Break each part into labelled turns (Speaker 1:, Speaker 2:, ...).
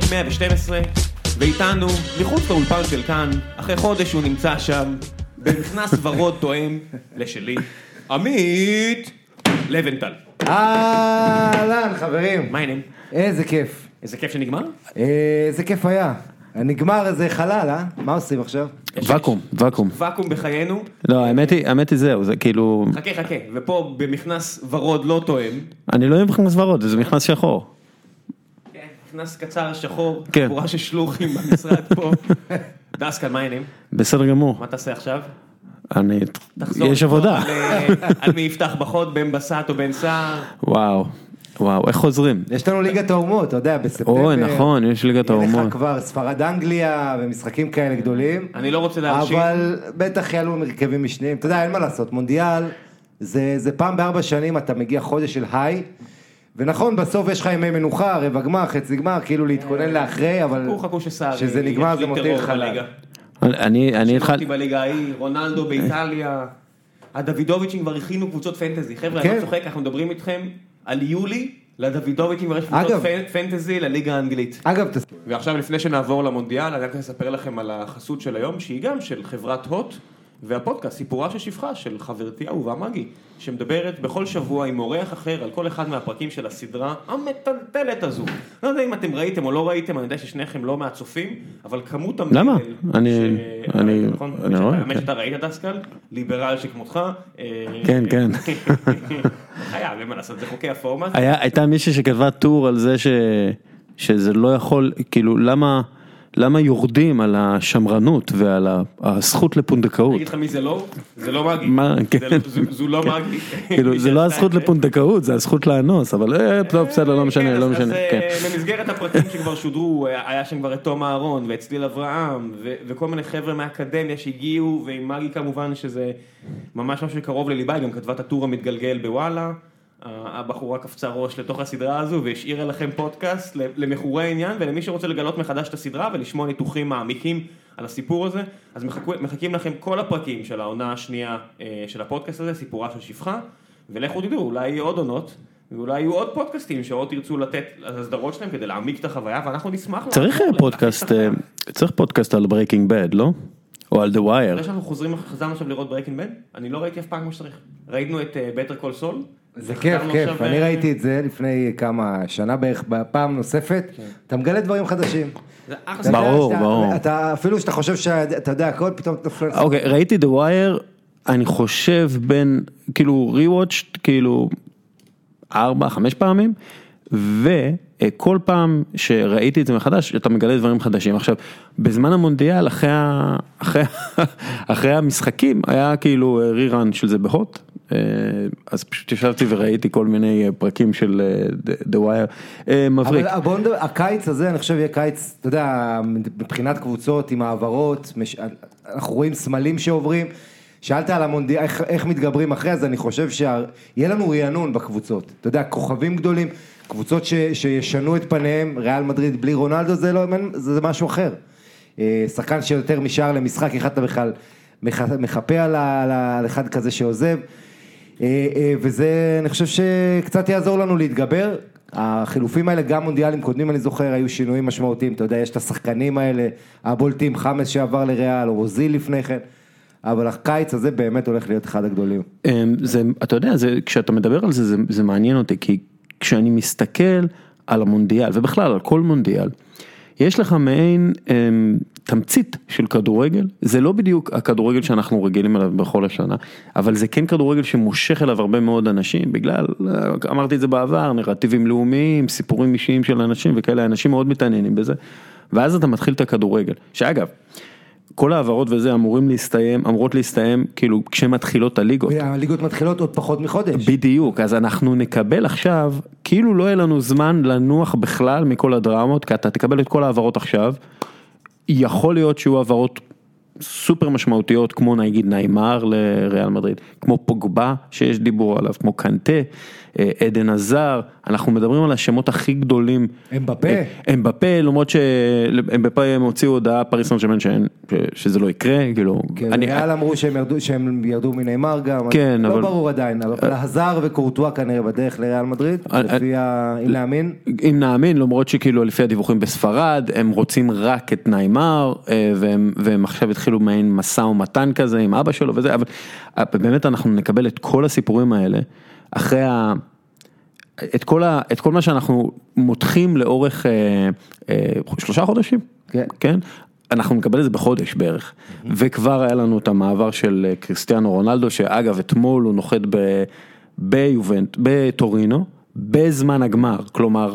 Speaker 1: 112, ואיתנו, מחוץ לאולפן של כאן, אחרי חודש הוא נמצא שם, במכנס ורוד תואם לשלי, עמית לבנטל.
Speaker 2: אהלן, חברים.
Speaker 1: מה העניינים?
Speaker 2: איזה כיף.
Speaker 1: איזה כיף שנגמר?
Speaker 2: איזה כיף היה. נגמר איזה חלל, אה? מה עושים עכשיו?
Speaker 3: ואקום.
Speaker 1: ואקום בחיינו.
Speaker 3: לא, האמת היא זהו, זה כאילו...
Speaker 1: חכה, ופה במכנס ורוד לא תואם.
Speaker 3: אני לא יודע מכנס ורוד, זה מכנס שחור.
Speaker 1: כן, מכנס קצר שחור,
Speaker 3: כן.
Speaker 1: חבורה של שלוחים במשרד פה. דסקל, מה העניינים?
Speaker 3: בסדר גמור.
Speaker 1: מה תעשה עכשיו?
Speaker 3: יש עבודה.
Speaker 1: על מי יפתח בחוד, בן בסט או בן סער.
Speaker 3: וואו, איך חוזרים?
Speaker 2: יש לנו ליגת האומות, אתה יודע, בספטמבר.
Speaker 3: אוי, נכון, יש ליגת האומות.
Speaker 2: יהיה לך כבר ספרד אנגליה ומשחקים כאלה גדולים.
Speaker 1: אני לא רוצה להרשים.
Speaker 2: אבל בטח יעלו מרכבים משניים. אתה יודע, אין מה לעשות, מונדיאל, זה פעם ב4 שנים אתה מגיע חודש של היי, ונכון, בסוף יש לך ימי מנוחה, רבע גמר, חצי גמר, כאילו להתכונן לאחרי, אבל
Speaker 1: חכו שסער,
Speaker 2: שזה נגמר זה מותיר חלל.
Speaker 3: אני התחלתי
Speaker 1: בליגה ההיא, רונלדו באיטליה, הדוידוביצ'ים כבר הכינו קבוצות פנטזי. חבר'ה, אני לא צוחק, אנחנו מדברים איתכם על יולי, לדוידוביצ'ים כבר יש קבוצות פנטזי לליגה האנגלית.
Speaker 2: אגב,
Speaker 1: ועכשיו לפני שנעבור למונדיאל, אני רק אספר לכם על החסות של היום, שהיא גם של חברת הוט, והפודקאסט, סיפורה של שפחה, של חברתי אהובה מגי, שמדברת בכל שבוע עם אורח אחר על כל אחד מהפרקים של הסדרה המטלטלת הזו. לא יודע אם אתם ראיתם או לא ראיתם, אני יודע ששניכם לא מהצופים, אבל כמות המלל...
Speaker 3: למה? אני רואה.
Speaker 1: האמת שאתה ראית דסקל? ליברל שכמותך.
Speaker 3: כן.
Speaker 1: חייב, אין מה לעשות, זה חוקי הפורמט.
Speaker 3: הייתה מישהי שכתבה טור על זה שזה לא יכול, כאילו, למה יורדים על השמרנות ועל הזכות לפונדקאות?
Speaker 1: אני אגיד לך מי זה לא? זה לא מגי. זו לא מגי.
Speaker 3: כאילו, זה לא הזכות לפונדקאות, זה הזכות לאנוס, אבל בסדר, לא משנה.
Speaker 1: אז במסגרת הפרקים שכבר שודרו, היה שם כבר את תום אהרון ואצליל אברהם, וכל מיני חבר'ה מהאקדמיה שהגיעו, ועם מגי כמובן שזה ממש משהו שקרוב לליבה, היא גם כתבה את הטור המתגלגל בוואלה, הבחורה קפצה ראש לתוך הסדרה הזו והשאירה לכם פודקאסט למחורי העניין ולמי שרוצה לגלות מחדש את הסדרה ולשמוע ניתוחים מעמיקים על הסיפור הזה, אז מחכים לכם כל הפרקים של העונה השנייה של הפודקאסט הזה, סיפורה של שפחה, ולכו תדעו, אולי יהיו עוד עונות ואולי יהיו עוד פודקאסטים שעוד תרצו לתת לסדרות שלהם כדי להעמיק את החוויה, ואנחנו נשמח
Speaker 3: צריך פודקאסט על Breaking Bad, לא? או על The Wire.
Speaker 1: אחרי שאנחנו חזרנו עכשיו לראות Breaking Bad, אני לא ראיתי אף פעם כמו שצריך. ראינו את Better Call Saul.
Speaker 2: זה כיף, אני ראיתי את זה לפני כמה שנה בערך, בפעם נוספת, אתה מגלה דברים חדשים.
Speaker 3: ברור.
Speaker 2: אפילו שאתה חושב שאתה יודע הכל, פתאום תפלט.
Speaker 3: אוקיי, ראיתי The Wire, אני חושב בין, כאילו, rewatched, כאילו, 4-5 פעמים, וכל פעם שראיתי את זה מחדש, אתה מגלה דברים חדשים. עכשיו, בזמן המונדיאל, אחרי המשחקים, היה כאילו רירן של זה בהוט, אז פשוט ישבתי וראיתי כל מיני פרקים של The Wire, מבריק.
Speaker 2: אבל הקיץ הזה, אני חושב יהיה קיץ, אתה יודע, מבחינת קבוצות עם העברות, אנחנו רואים סמלים שעוברים, שאלת על המונדיאל, איך מתגברים אחרי, אז אני חושב שיהיה לנו רענון בקבוצות, אתה יודע, כוכבים גדולים, קבוצות שישנו את פניהם, ריאל מדריד בלי רונלדו, זה משהו אחר. שחקן שיותר משאר למשחק, איך אתה בכלל מחפה על אחד כזה שעוזב, וזה, אני חושב שקצת יעזור לנו להתגבר. החילופים האלה, גם מונדיאלים קודמים, אני זוכר, היו שינויים משמעותיים, אתה יודע, יש את השחקנים האלה, הבולטים, חמאס שעבר לריאל, או רוזיל לפני כן, אבל הקיץ הזה באמת הולך להיות אחד הגדולים.
Speaker 3: אתה יודע, כשאתה מדבר על זה, זה מעניין אותי, כי כשאני מסתכל על המונדיאל, ובכלל על כל מונדיאל, יש לך מעין תמצית של כדורגל, זה לא בדיוק הכדורגל שאנחנו רגילים אליו בכל השנה, אבל זה כן כדורגל שמושך אליו הרבה מאוד אנשים, בגלל, אמרתי את זה בעבר, נרטיבים לאומיים, סיפורים אישיים של אנשים וכאלה, אנשים מאוד מתעניינים בזה, ואז אתה מתחיל את הכדורגל, שאגב, כל העברות וזה אמורות להסתיים, כאילו כשמתחילות הליגות.
Speaker 2: הליגות מתחילות עוד פחות מחודש.
Speaker 3: בדיוק, אז אנחנו נקבל עכשיו, כאילו לא יהיה לנו זמן לנוח בכלל מכל הדרמות, כי אתה תקבל את כל העברות עכשיו, יכול להיות שיהיו העברות סופר משמעותיות, כמו נגיד ניימר לריאל מדריד, כמו פוגבה שיש דיבור עליו, כמו קנטה, עדן עזר, אנחנו מדברים על השמות הכי גדולים. אמבפה, למרות שאמבפה הם הוציאו הודעה פריס סן ז'רמן שזה לא יקרה, כאילו.
Speaker 2: כן, ריאל אמרו שהם ירדו מניימר גם,
Speaker 3: כן,
Speaker 2: לא ברור עדיין, אבל עזר וקורטואה כנראה בדרך לריאל מדריד, אם להאמין.
Speaker 3: אם נאמין, למרות שכאילו לפי הדיווחים בספרד, הם רוצים רק את ניימר, והם עכשיו התחילו מעין מסע ומתן כזה עם אבא שלו וזה, אבל באמת אנחנו נקבל את כל הסיפורים האלה, אחרי את כל מה שאנחנו מותחים לאורך 3 חודשים, כן? אנחנו נקבל את זה בחודש בערך, וכבר היה לנו את המעבר של קריסטיאנו רונלדו, שאגב אתמול הוא נוחת בטורינו, בזמן הגמר, כלומר,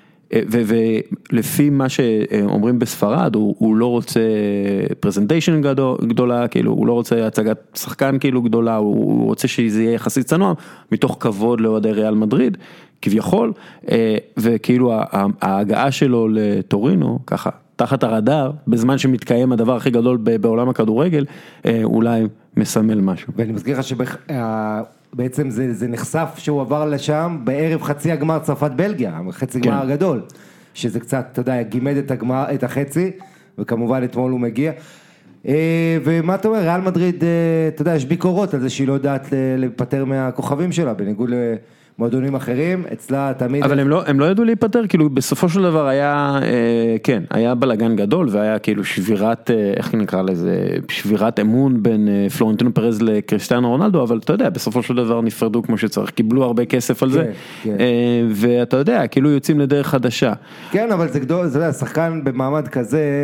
Speaker 3: ולפי מה שאומרים בספרד, הוא לא רוצה פרזנטיישן גדולה, כאילו, הוא לא רוצה הצגת שחקן כאילו גדולה, הוא רוצה שזה יהיה יחסית צנוע, מתוך כבוד לאוהדי ריאל מדריד, כביכול, וכאילו ההגעה שלו לטורינו, ככה, תחת הרדאר, בזמן שמתקיים הדבר הכי גדול בעולם הכדורגל, אולי מסמל משהו.
Speaker 2: ואני מזכיר לך בעצם זה נחשף שהוא עבר לשם בערב חצי הגמר צרפת בלגיה, חצי גמר הגדול, שזה קצת, אתה יודע, גימד את החצי, וכמובן אתמול הוא מגיע. ומה אתה אומר, ריאל מדריד, אתה יודע, יש ביקורות על זה שהיא לא יודעת להיפטר מהכוכבים שלה, בניגוד למועדונים אחרים, אצלה תמיד...
Speaker 3: אבל הם לא ידעו להיפטר, כאילו בסופו של דבר היה, כן, היה בלגן גדול, והיה כאילו שבירת, איך נקרא לזה, שבירת אמון בין פלורנטינו פרז לקריסטיאנו רונלדו, אבל אתה יודע, בסופו של דבר נפרדו כמו שצריך, קיבלו הרבה כסף על זה, ואתה יודע, כאילו יוצאים לדרך חדשה.
Speaker 2: כן, אבל זה גדול, אתה יודע, שחקן במעמד כזה,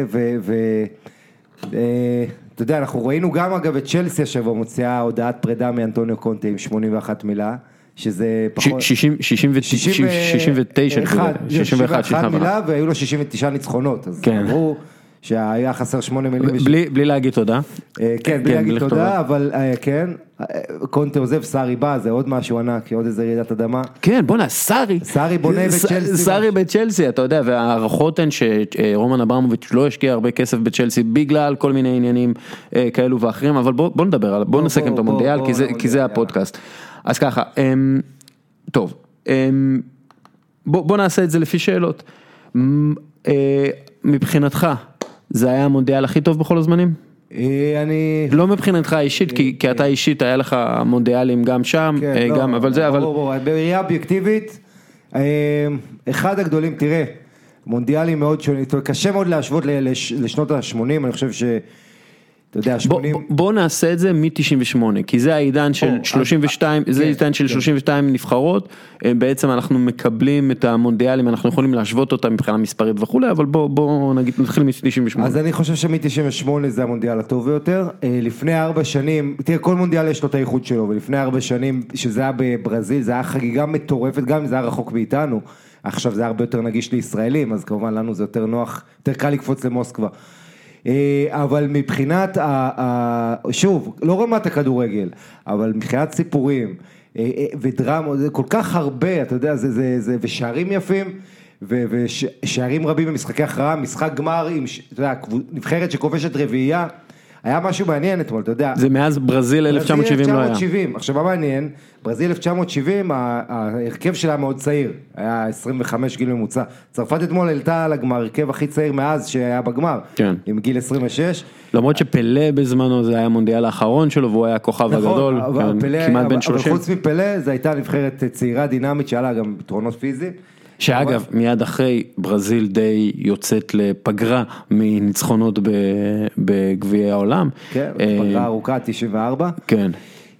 Speaker 2: אתה יודע, אנחנו ראינו גם אגב את צ'לסי השבוע מוציאה הודעת פרידה מאנטוניו קונטה עם 81 מילה, שזה פחות...
Speaker 3: 61
Speaker 2: מילה, והיו לו 69 ניצחונות, אז אמרו שהיה חסר 8 מילים.
Speaker 3: בלי להגיד תודה.
Speaker 2: כן, בלי להגיד תודה, אבל כן, קונטה עוזב, סארי בא, זה עוד משהו ענק, עוד איזה רעידת אדמה.
Speaker 3: כן, בונה, סארי
Speaker 2: בונה בצ'לסי.
Speaker 3: סארי בצ'לסי, אתה יודע, והערכות הן שרומן אברמוביץ' לא השקיע הרבה כסף בצ'לסי, בגלל כל מיני עניינים כאלו ואחרים, אבל בוא נדבר עליו, בוא נסכם את המונדיאל, כי זה הפודקאסט. אז ככה, טוב, בוא נעשה את זה לפי שאלות. מבחינתך, זה היה המונדיאל הכי טוב בכל הזמנים? לא מבחינתך אישית, כי אתה אישית, היה לך מונדיאלים גם שם, גם, אבל זה, אבל...
Speaker 2: בראייה אובייקטיבית, אחד הגדולים, תראה, מונדיאלים מאוד שונים, קשה מאוד להשוות לשנות ה-80, אני חושב ש...
Speaker 3: בוא נעשה את זה מ-98, כי זה העידן של 32, זה העידן של 32 נבחרות, בעצם אנחנו מקבלים את המונדיאלים, אנחנו יכולים להשוות אותה מבחינה מספרית וכו', אבל בוא נתחיל מ-98.
Speaker 2: אז אני חושב שמ-98 זה המונדיאל הטוב ביותר, לפני 4 שנים, תראה, כל מונדיאל יש לו את הייחוד שלו, ולפני 4 שנים, שזה היה בברזיל, זה היה חגיגה מטורפת, גם אם זה היה רחוק מאיתנו, עכשיו זה הרבה יותר נגיש לישראלים, אז כמובן לנו זה יותר נוח, יותר קל לקפוץ למוסקבה. אבל מבחינת, שוב, לא רמת הכדורגל, אבל מבחינת סיפורים ודרמה, זה כל כך הרבה, אתה יודע, ושערים יפים, ושערים רבים במשחקי הכרעה, משחק גמר עם, אתה יודע, נבחרת שכובשת רביעייה, היה משהו מעניין אתמול, אתה יודע.
Speaker 3: זה מאז ברזיל 1970 לא היה.
Speaker 2: 1970, עכשיו מה מעניין, ברזיל 1970, ההרכב שלה מאוד צעיר, היה 25 גיל ממוצע. צרפת אתמול העלתה על הגמר, הרכב הכי צעיר מאז שהיה בגמר, עם גיל 26.
Speaker 3: למרות שפלה בזמנו זה היה המונדיאל האחרון שלו, והוא היה הכוכב הגדול, כמעט בן 30.
Speaker 2: אבל חוץ מפלה, זו הייתה נבחרת צעירה דינמית, שעלה גם פתרונות פיזיים.
Speaker 3: שאגב, מיד אחרי ברזיל די יוצאת לפגרה מניצחונות בגביעי העולם.
Speaker 2: כן, פגרה ארוכה, 94.
Speaker 3: כן.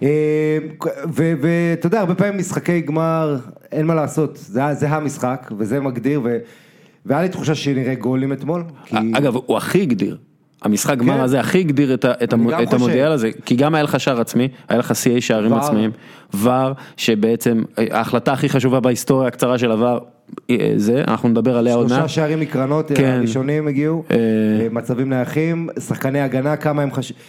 Speaker 2: ואתה יודע, הרבה פעמים משחקי גמר, אין מה לעשות, זה המשחק, וזה מגדיר, והיה לי תחושה שנראה גולים אתמול.
Speaker 3: אגב, הוא הכי הגדיר. המשחק גמר הזה הכי הגדיר את המונדיאל הזה, כי גם היה לך שער עצמי, היה לך שיאי שערים עצמיים, ור, שבעצם ההחלטה הכי חשובה בהיסטוריה הקצרה של הוור, אנחנו נדבר עליה עוד מעט.
Speaker 2: 3 שערים מקרנות, הראשונים הגיעו, מצבים נייחים, שחקני הגנה, כמה הם חשובים,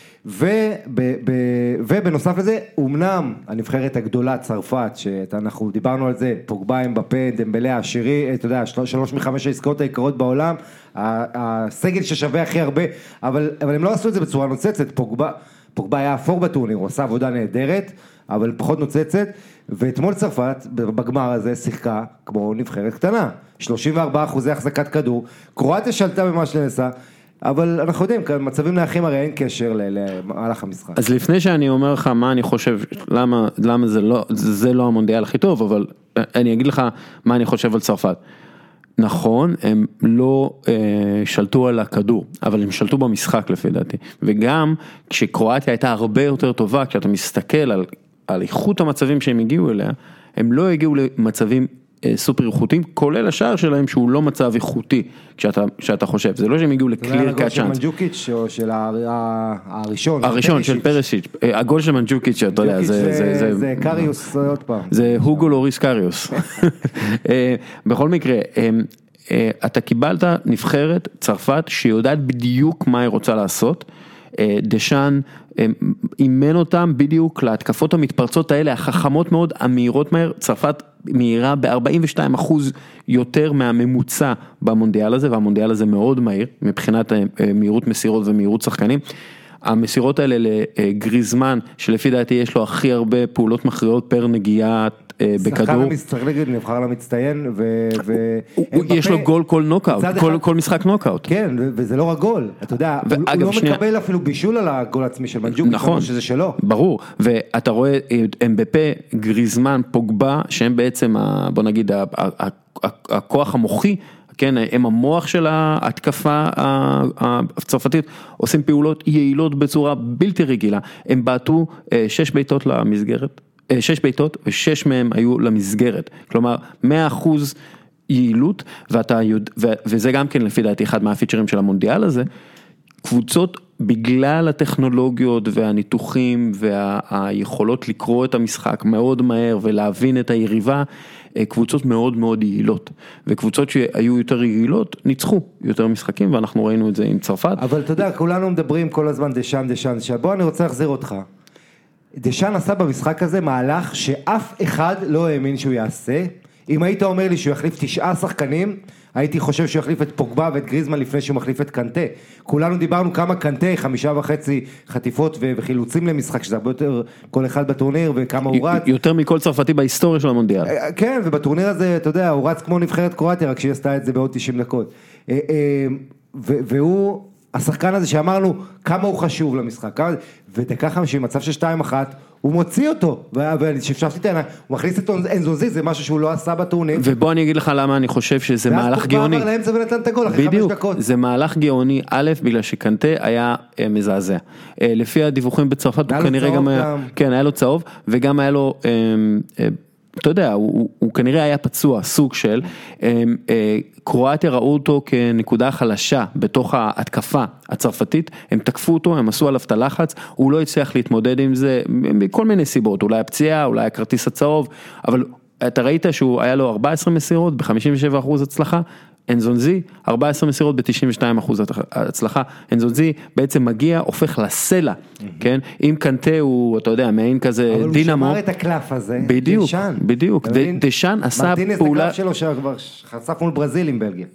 Speaker 2: ובנוסף לזה, אמנם הנבחרת הגדולה צרפת, שאנחנו דיברנו על זה, פוגבה, אמבפה, דמבלה, העשירי, אתה יודע, 3 מ-5 העסקאות העיקריות בעולם, הסגל ששווה הכי הרבה, אבל הם לא עשו את זה בצורה נוצצת, פוגבה היה אפור בטורניר, הוא עשה עבודה נהדרת, אבל פחות נוצצת, ואתמול צרפת בגמר הזה שיחקה כמו נבחרת קטנה, 34% החזקת כדור, קרואטיה שלטה במה שנעשה, אבל אנחנו יודעים, מצבים נייחים הרי אין קשר למהלך המשחק.
Speaker 3: אז לפני שאני אומר לך מה אני חושב, למה זה לא המונדיאל הכי טוב, אבל אני אגיד לך מה אני חושב על צרפת. נכון, הם לא שלטו על הכדור, אבל הם שלטו במשחק לפי דעתי, וגם כשקרואטיה הייתה הרבה יותר טובה, כשאתה מסתכל על איכות המצבים שהם הגיעו אליה, הם לא הגיעו למצבים סופר איכותיים, כולל השער שלהם שהוא לא מצב איכותי, כשאתה חושב, זה לא שהם הגיעו לקליר קאט צ'אנס.
Speaker 2: של מנג'וקיץ' או של הראשון?
Speaker 3: הראשון, של פרשיץ', הגול של מנג'וקיץ', אתה יודע,
Speaker 2: זה קריוס עוד פעם.
Speaker 3: זה הוגו לוריס קריוס. בכל מקרה, אתה קיבלת נבחרת צרפת שיודעת בדיוק מה היא רוצה לעשות, דשאן אימן אותם בדיוק להתקפות המתפרצות האלה, החכמות מאוד, המהירות מהר, צרפת מהירה ב-42% יותר מהממוצע במונדיאל הזה, והמונדיאל הזה מאוד מהיר, מבחינת מהירות מסירות ומהירות שחקנים, המסירות האלה לגריזמן, שלפי דעתי יש לו הכי הרבה פעולות מכריעות פר נגיעה בכדור.
Speaker 2: צריך להגיד, נבחר למצטיין,
Speaker 3: יש לו גול כל נוקאוט, כל משחק נוקאוט.
Speaker 2: כן, וזה לא רק גול, אתה יודע, הוא לא מקבל אפילו בישול על הגול עצמי של מנג'וק,
Speaker 3: נכון,
Speaker 2: שזה שלו.
Speaker 3: ברור, ואתה רואה אמבפה, גריזמן, פוגבה, שהם בעצם, בוא נגיד, הכוח המוחי, כן, הם המוח של ההתקפה הצרפתית, עושים פעולות יעילות בצורה בלתי רגילה, הם בעטו 6 בעיטות למסגרת, 6 בעיטות ו6 מהם היו למסגרת, כלומר 100% יעילות, וזה גם כן לפי דעתי אחד מהפיצ'רים של המונדיאל הזה, קבוצות בגלל הטכנולוגיות והניתוחים והיכולות לקרוא את המשחק מאוד מהר ולהבין את היריבה, קבוצות מאוד מאוד יעילות, וקבוצות שהיו יותר יעילות ניצחו יותר משחקים, ואנחנו ראינו את זה עם צרפת.
Speaker 2: אבל אתה יודע, כולנו מדברים כל הזמן דשאן, בוא אני רוצה להחזיר אותך. דשאן עשה במשחק הזה מהלך שאף אחד לא האמין שהוא יעשה. אם היית אומר לי שהוא יחליף 9 שחקנים, הייתי חושב שהוא יחליף את פוגבה ואת גריזמן לפני שהוא מחליף את קנטה. כולנו דיברנו כמה קנטה, 5.5 חטיפות וחילוצים למשחק, שזה הרבה יותר כל אחד בטורניר וכמה הוא רץ.
Speaker 3: יותר מכל צרפתי בהיסטוריה של המונדיאל.
Speaker 2: כן, ובטורניר הזה, אתה יודע, הוא רץ כמו נבחרת קרואטיה, רק שהיא עשתה את זה בעוד 90 דקות. והוא, השחקן הזה שאמרנו כמה הוא חשוב למשחק, ודקה 50, מצב של 2-1, הוא מוציא אותו, ושפשפתי את העיניים, הוא מכניס את אנזוזי, זה משהו שהוא לא עשה בטורניר.
Speaker 3: ובוא אני אגיד לך למה אני חושב שזה מהלך גאוני.
Speaker 2: ואז פוגבה עבר לאמצע ונתן את הגול אחרי 5 דקות.
Speaker 3: זה מהלך גאוני, א', בגלל שקנטה היה מזעזע. לפי הדיווחים בצרפת, הוא כנראה גם היה, כן, היה לו צהוב, וגם היה לו, אתה יודע, הוא כנראה היה פצוע, סוג של, קרואטיה ראו אותו כנקודה חלשה בתוך ההתקפה הצרפתית, הם תקפו אותו, הם עשו עליו את הלחץ, הוא לא הצליח להתמודד עם זה, מכל מיני סיבות, אולי הפציעה, אולי הכרטיס הצהוב, אבל אתה ראית שהוא היה לו 14 מסירות, ב-57% הצלחה, אנזונזי, 14 מסירות ב-92% הצלחה, אנזונזי בעצם מגיע, הופך לסלע, כן? אם קנטה הוא, אתה יודע, מעין כזה דינמו.
Speaker 2: אבל הוא שמר את הקלף הזה,
Speaker 3: בדיוק, בדיוק, דשאן עשה פעולה.
Speaker 2: מרטינס הקלף שלו שכבר חשף מול ברזיל עם בלגיה.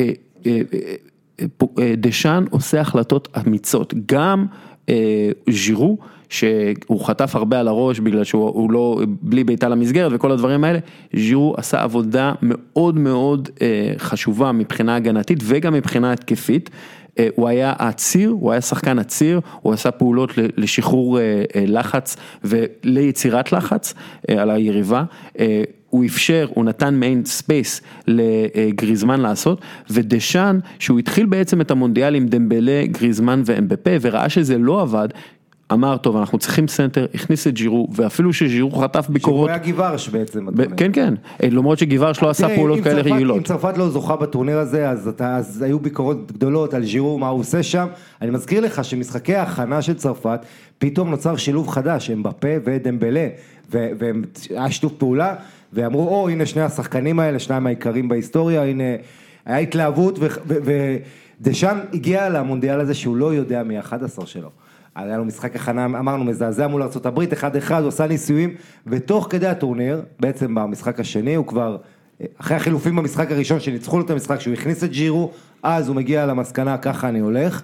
Speaker 3: דשאן עושה החלטות אמיצות, גם ז'ירו, שהוא חטף הרבה על הראש בגלל שהוא לא, בלי ביתה למסגרת וכל הדברים האלה, ז'ירו עשה עבודה מאוד מאוד חשובה מבחינה הגנתית וגם מבחינה התקפית, הוא היה הציר, הוא היה שחקן הציר, הוא עשה פעולות לשחרור לחץ וליצירת לחץ על היריבה, הוא אפשר, הוא נתן מיין ספייס לגריזמן לעשות, ודשאן, שהוא התחיל בעצם את המונדיאל עם דמבלה, גריזמן ואמבפה, וראה שזה לא עבד, אמר, טוב, אנחנו צריכים סנטר, הכניס את ז'ירו, ואפילו שז'ירו חטף ביקורות.
Speaker 2: שהוא היה גיברש בעצם.
Speaker 3: כן, כן, למרות שגיברש לא עשה פעולות כאלה רגילות.
Speaker 2: אם צרפת לא זוכה בטורניר הזה, אז היו ביקורות גדולות על ז'ירו, מה הוא עושה שם. אני מזכיר לך שמשחקי ההכנה של צרפת, פתאום נוצר שילוב חדש, אמבפה ודמבלה, והיה שיתוף פעולה, ואמרו, הנה שני השחקנים האלה, שניים העיקרים בהיסטוריה, הנה, היה התלהבות, ודשאן הגיע למונדיאל הזה שהוא לא יודע מ-11 שלו. היה לו משחק הכנה, אמרנו, מזעזע מול ארצות הברית, 1-1, הוא עשה ניסויים, ותוך כדי הטורניר, בעצם במשחק השני, הוא כבר, אחרי החילופים במשחק הראשון, שניצחו לו את המשחק, שהוא הכניס את ג'ירו, אז הוא מגיע למסקנה, ככה אני הולך.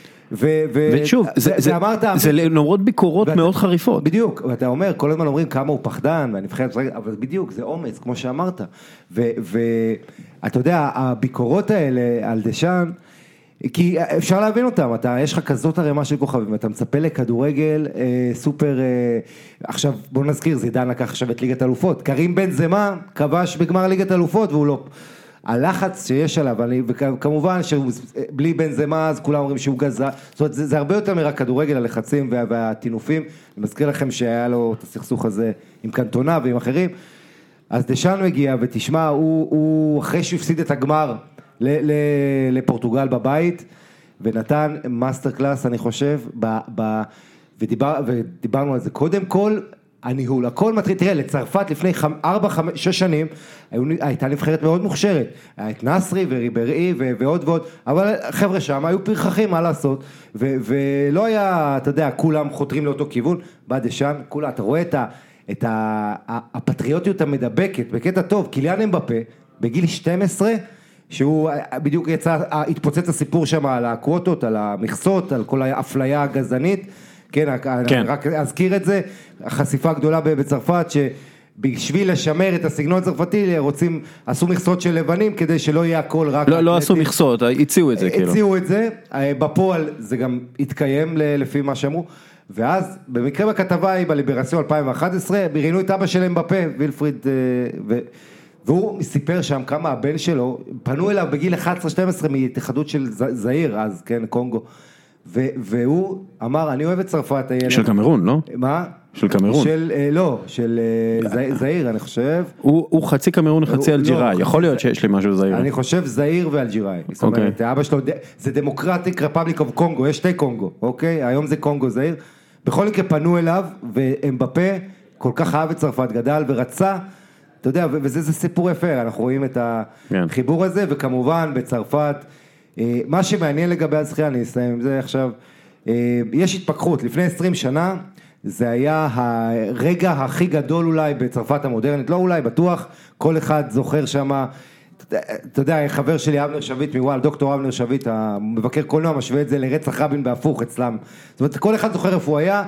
Speaker 3: ושוב, זה למרות ביקורות מאוד חריפות.
Speaker 2: בדיוק, ואתה אומר, כל הזמן אומרים כמה הוא פחדן, אבל בדיוק, זה אומץ, כמו שאמרת. ואתה יודע, הביקורות האלה על דשאן, כי אפשר להבין אותם, יש לך כזאת הרמה של כוכבים, אתה מצפה לכדורגל סופר, עכשיו בוא נזכיר, זידן לקח עכשיו את ליגת אלופות, קרים בנזמה כבש בגמר ליגת אלופות, והוא לא, הלחץ שיש עליו, וכמובן שבלי בנזמה אז כולם אומרים שהוא גזע, זאת אומרת זה הרבה יותר מרק כדורגל, הלחצים והטינופים, אני מזכיר לכם שהיה לו את הסכסוך הזה עם קנטונה ועם אחרים, אז דשאן מגיע ותשמע, הוא אחרי שהוא הפסיד את הגמר, לפורטוגל בבית, ונתן מאסטר קלאס, אני חושב, ודיברנו על זה קודם כל, הניהול, הכל מתחיל, תראה, לצרפת לפני 4-6 שנים, הייתה נבחרת מאוד מוכשרת, היה את נסרי וריברי ועוד ועוד, אבל חבר'ה שם היו פרחחים, מה לעשות, ולא היה, אתה יודע, כולם חותרים לאותו כיוון, בא דשאן, כולה, אתה רואה את הפטריוטיות המדבקת, בקטע טוב, קיליאן אמבפה, בגיל 12, שהוא בדיוק התפוצץ הסיפור שם על הקווטות, על המכסות, על כל האפליה הגזענית, כן, רק אזכיר את זה, החשיפה הגדולה בצרפת, שבשביל לשמר את הסגנון הצרפתי, עשו מכסות של לבנים, כדי שלא יהיה הכל רק...
Speaker 3: לא עשו מכסות, הציעו את זה כאילו.
Speaker 2: הציעו את זה, בפועל זה גם התקיים לפי מה שאמרו, ואז במקרה בכתבה היא בליברסיון 2011, ראינו את אבא שלהם בפה, וילפריד, והוא סיפר שם כמה הבן שלו, פנו אליו בגיל 11-12 מהתאחדות של זעיר, אז כן, קונגו, והוא אמר, אני אוהב את צרפת הילד.
Speaker 3: של קמרון, לא?
Speaker 2: מה?
Speaker 3: של קמרון.
Speaker 2: לא, של זעיר, אני חושב.
Speaker 3: הוא חצי קמרון, חצי אלג'יראי, יכול להיות שיש לי משהו זעיר.
Speaker 2: אני חושב זעיר ואלג'יראי. זאת אומרת, אבא שלו, זה דמוקרטיק רפבליק אוף קונגו, יש 2 קונגו, אוקיי? היום זה קונגו זעיר. בכל מקרה פנו אליו, והם בפה, כל כך אהב את צרפת, גדל ורצה, אתה יודע, וזה סיפור יפה, אנחנו רואים את החיבור הזה, וכמובן בצרפת, מה שמעניין לגבי הזכייה, אני אסיים עם זה עכשיו, יש התפכחות, לפני 20 שנה, זה היה הרגע הכי גדול אולי בצרפת המודרנית, לא אולי, בטוח, כל אחד זוכר שמה, אתה יודע, חבר שלי אבנר שביט מוואל, דוקטור אבנר שביט, המבקר קולנוע, משווה את זה לרצח רבין בהפוך אצלם, זאת אומרת, כל אחד זוכר איפה הוא היה,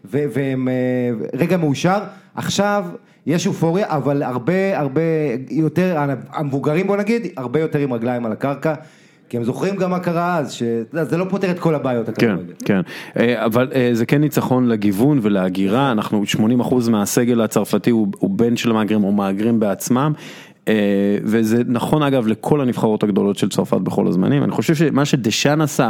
Speaker 2: ורגע מאושר, עכשיו יש אופוריה, אבל הרבה יותר, המבוגרים בוא נגיד, הרבה יותר עם רגליים על הקרקע, כי הם זוכרים גם מה קרה אז, שזה לא פותר את כל הבעיות.
Speaker 3: כן, כן, אבל זה כן ניצחון לגיוון ולהגירה, אנחנו 80% מהסגל הצרפתי הוא בן של מהגרים או מהגרים בעצמם, וזה נכון אגב לכל הנבחרות הגדולות של צרפת בכל הזמנים, אני חושב שמה שדשאן עשה,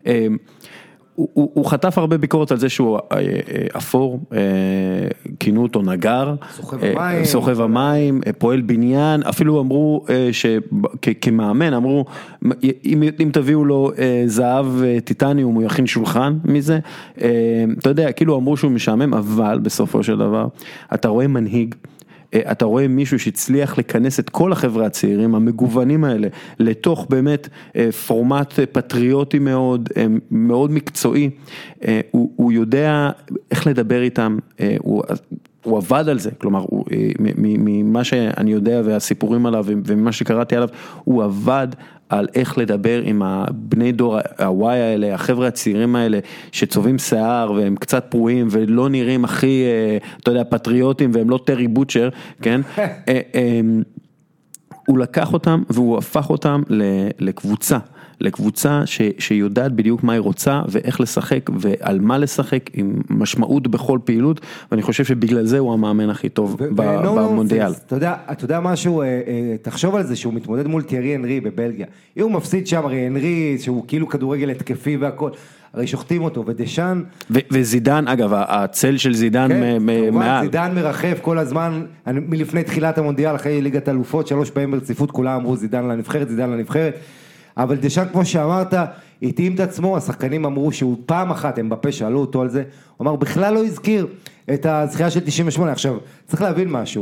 Speaker 3: הוא חטף הרבה ביקורת על זה שהוא אפור, כינו אותו נגר, סוחב המים, פועל בניין, אפילו אמרו כמאמן, אמרו אם תביאו לו זהב טיטניום הוא יכין שולחן מזה, אתה יודע, כאילו אמרו שהוא משעמם, אבל בסופו של דבר אתה רואה מנהיג, אתה רואה מישהו שהצליח לכנס את כל החבר'ה הצעירים המגוונים האלה לתוך באמת פורמט פטריוטי מאוד, מאוד מקצועי, הוא יודע איך לדבר איתם, הוא עבד על זה, כלומר, ממה שאני יודע והסיפורים עליו וממה שקראתי עליו, הוא עבד על איך לדבר עם הבני דור הוואי האלה, החבר'ה הצעירים האלה, שצובעים שיער והם קצת פרועים ולא נראים הכי, אתה יודע, פטריוטים והם לא טרי בוטשר, כן? הוא לקח אותם והוא הפך אותם לקבוצה שיודעת בדיוק מה היא רוצה ואיך לשחק ועל מה לשחק עם משמעות בכל פעילות, ואני חושב שבגלל זה הוא המאמן הכי טוב במונדיאל.
Speaker 2: אתה יודע משהו, תחשוב על זה שהוא מתמודד מול תיארי אנרי בבלגיה, אם הוא מפסיד שם, הרי אנרי שהוא כאילו כדורגל התקפי והכל, הרי שוחטים אותו, ודשאן...
Speaker 3: וזידן, אגב, הצל של זידן מעל.
Speaker 2: זידן מרחף כל הזמן, מלפני תחילת המונדיאל, אחרי ליגת אלופות, 3 פעמים ברציפות, כולם אמרו זידן לנבחרת, אבל דשאן, כמו שאמרת, התאים את עצמו, השחקנים אמרו שהוא פעם אחת, הם בפה שאלו אותו על זה, הוא אמר, בכלל לא הזכיר את הזכייה של 98, עכשיו, צריך להבין משהו,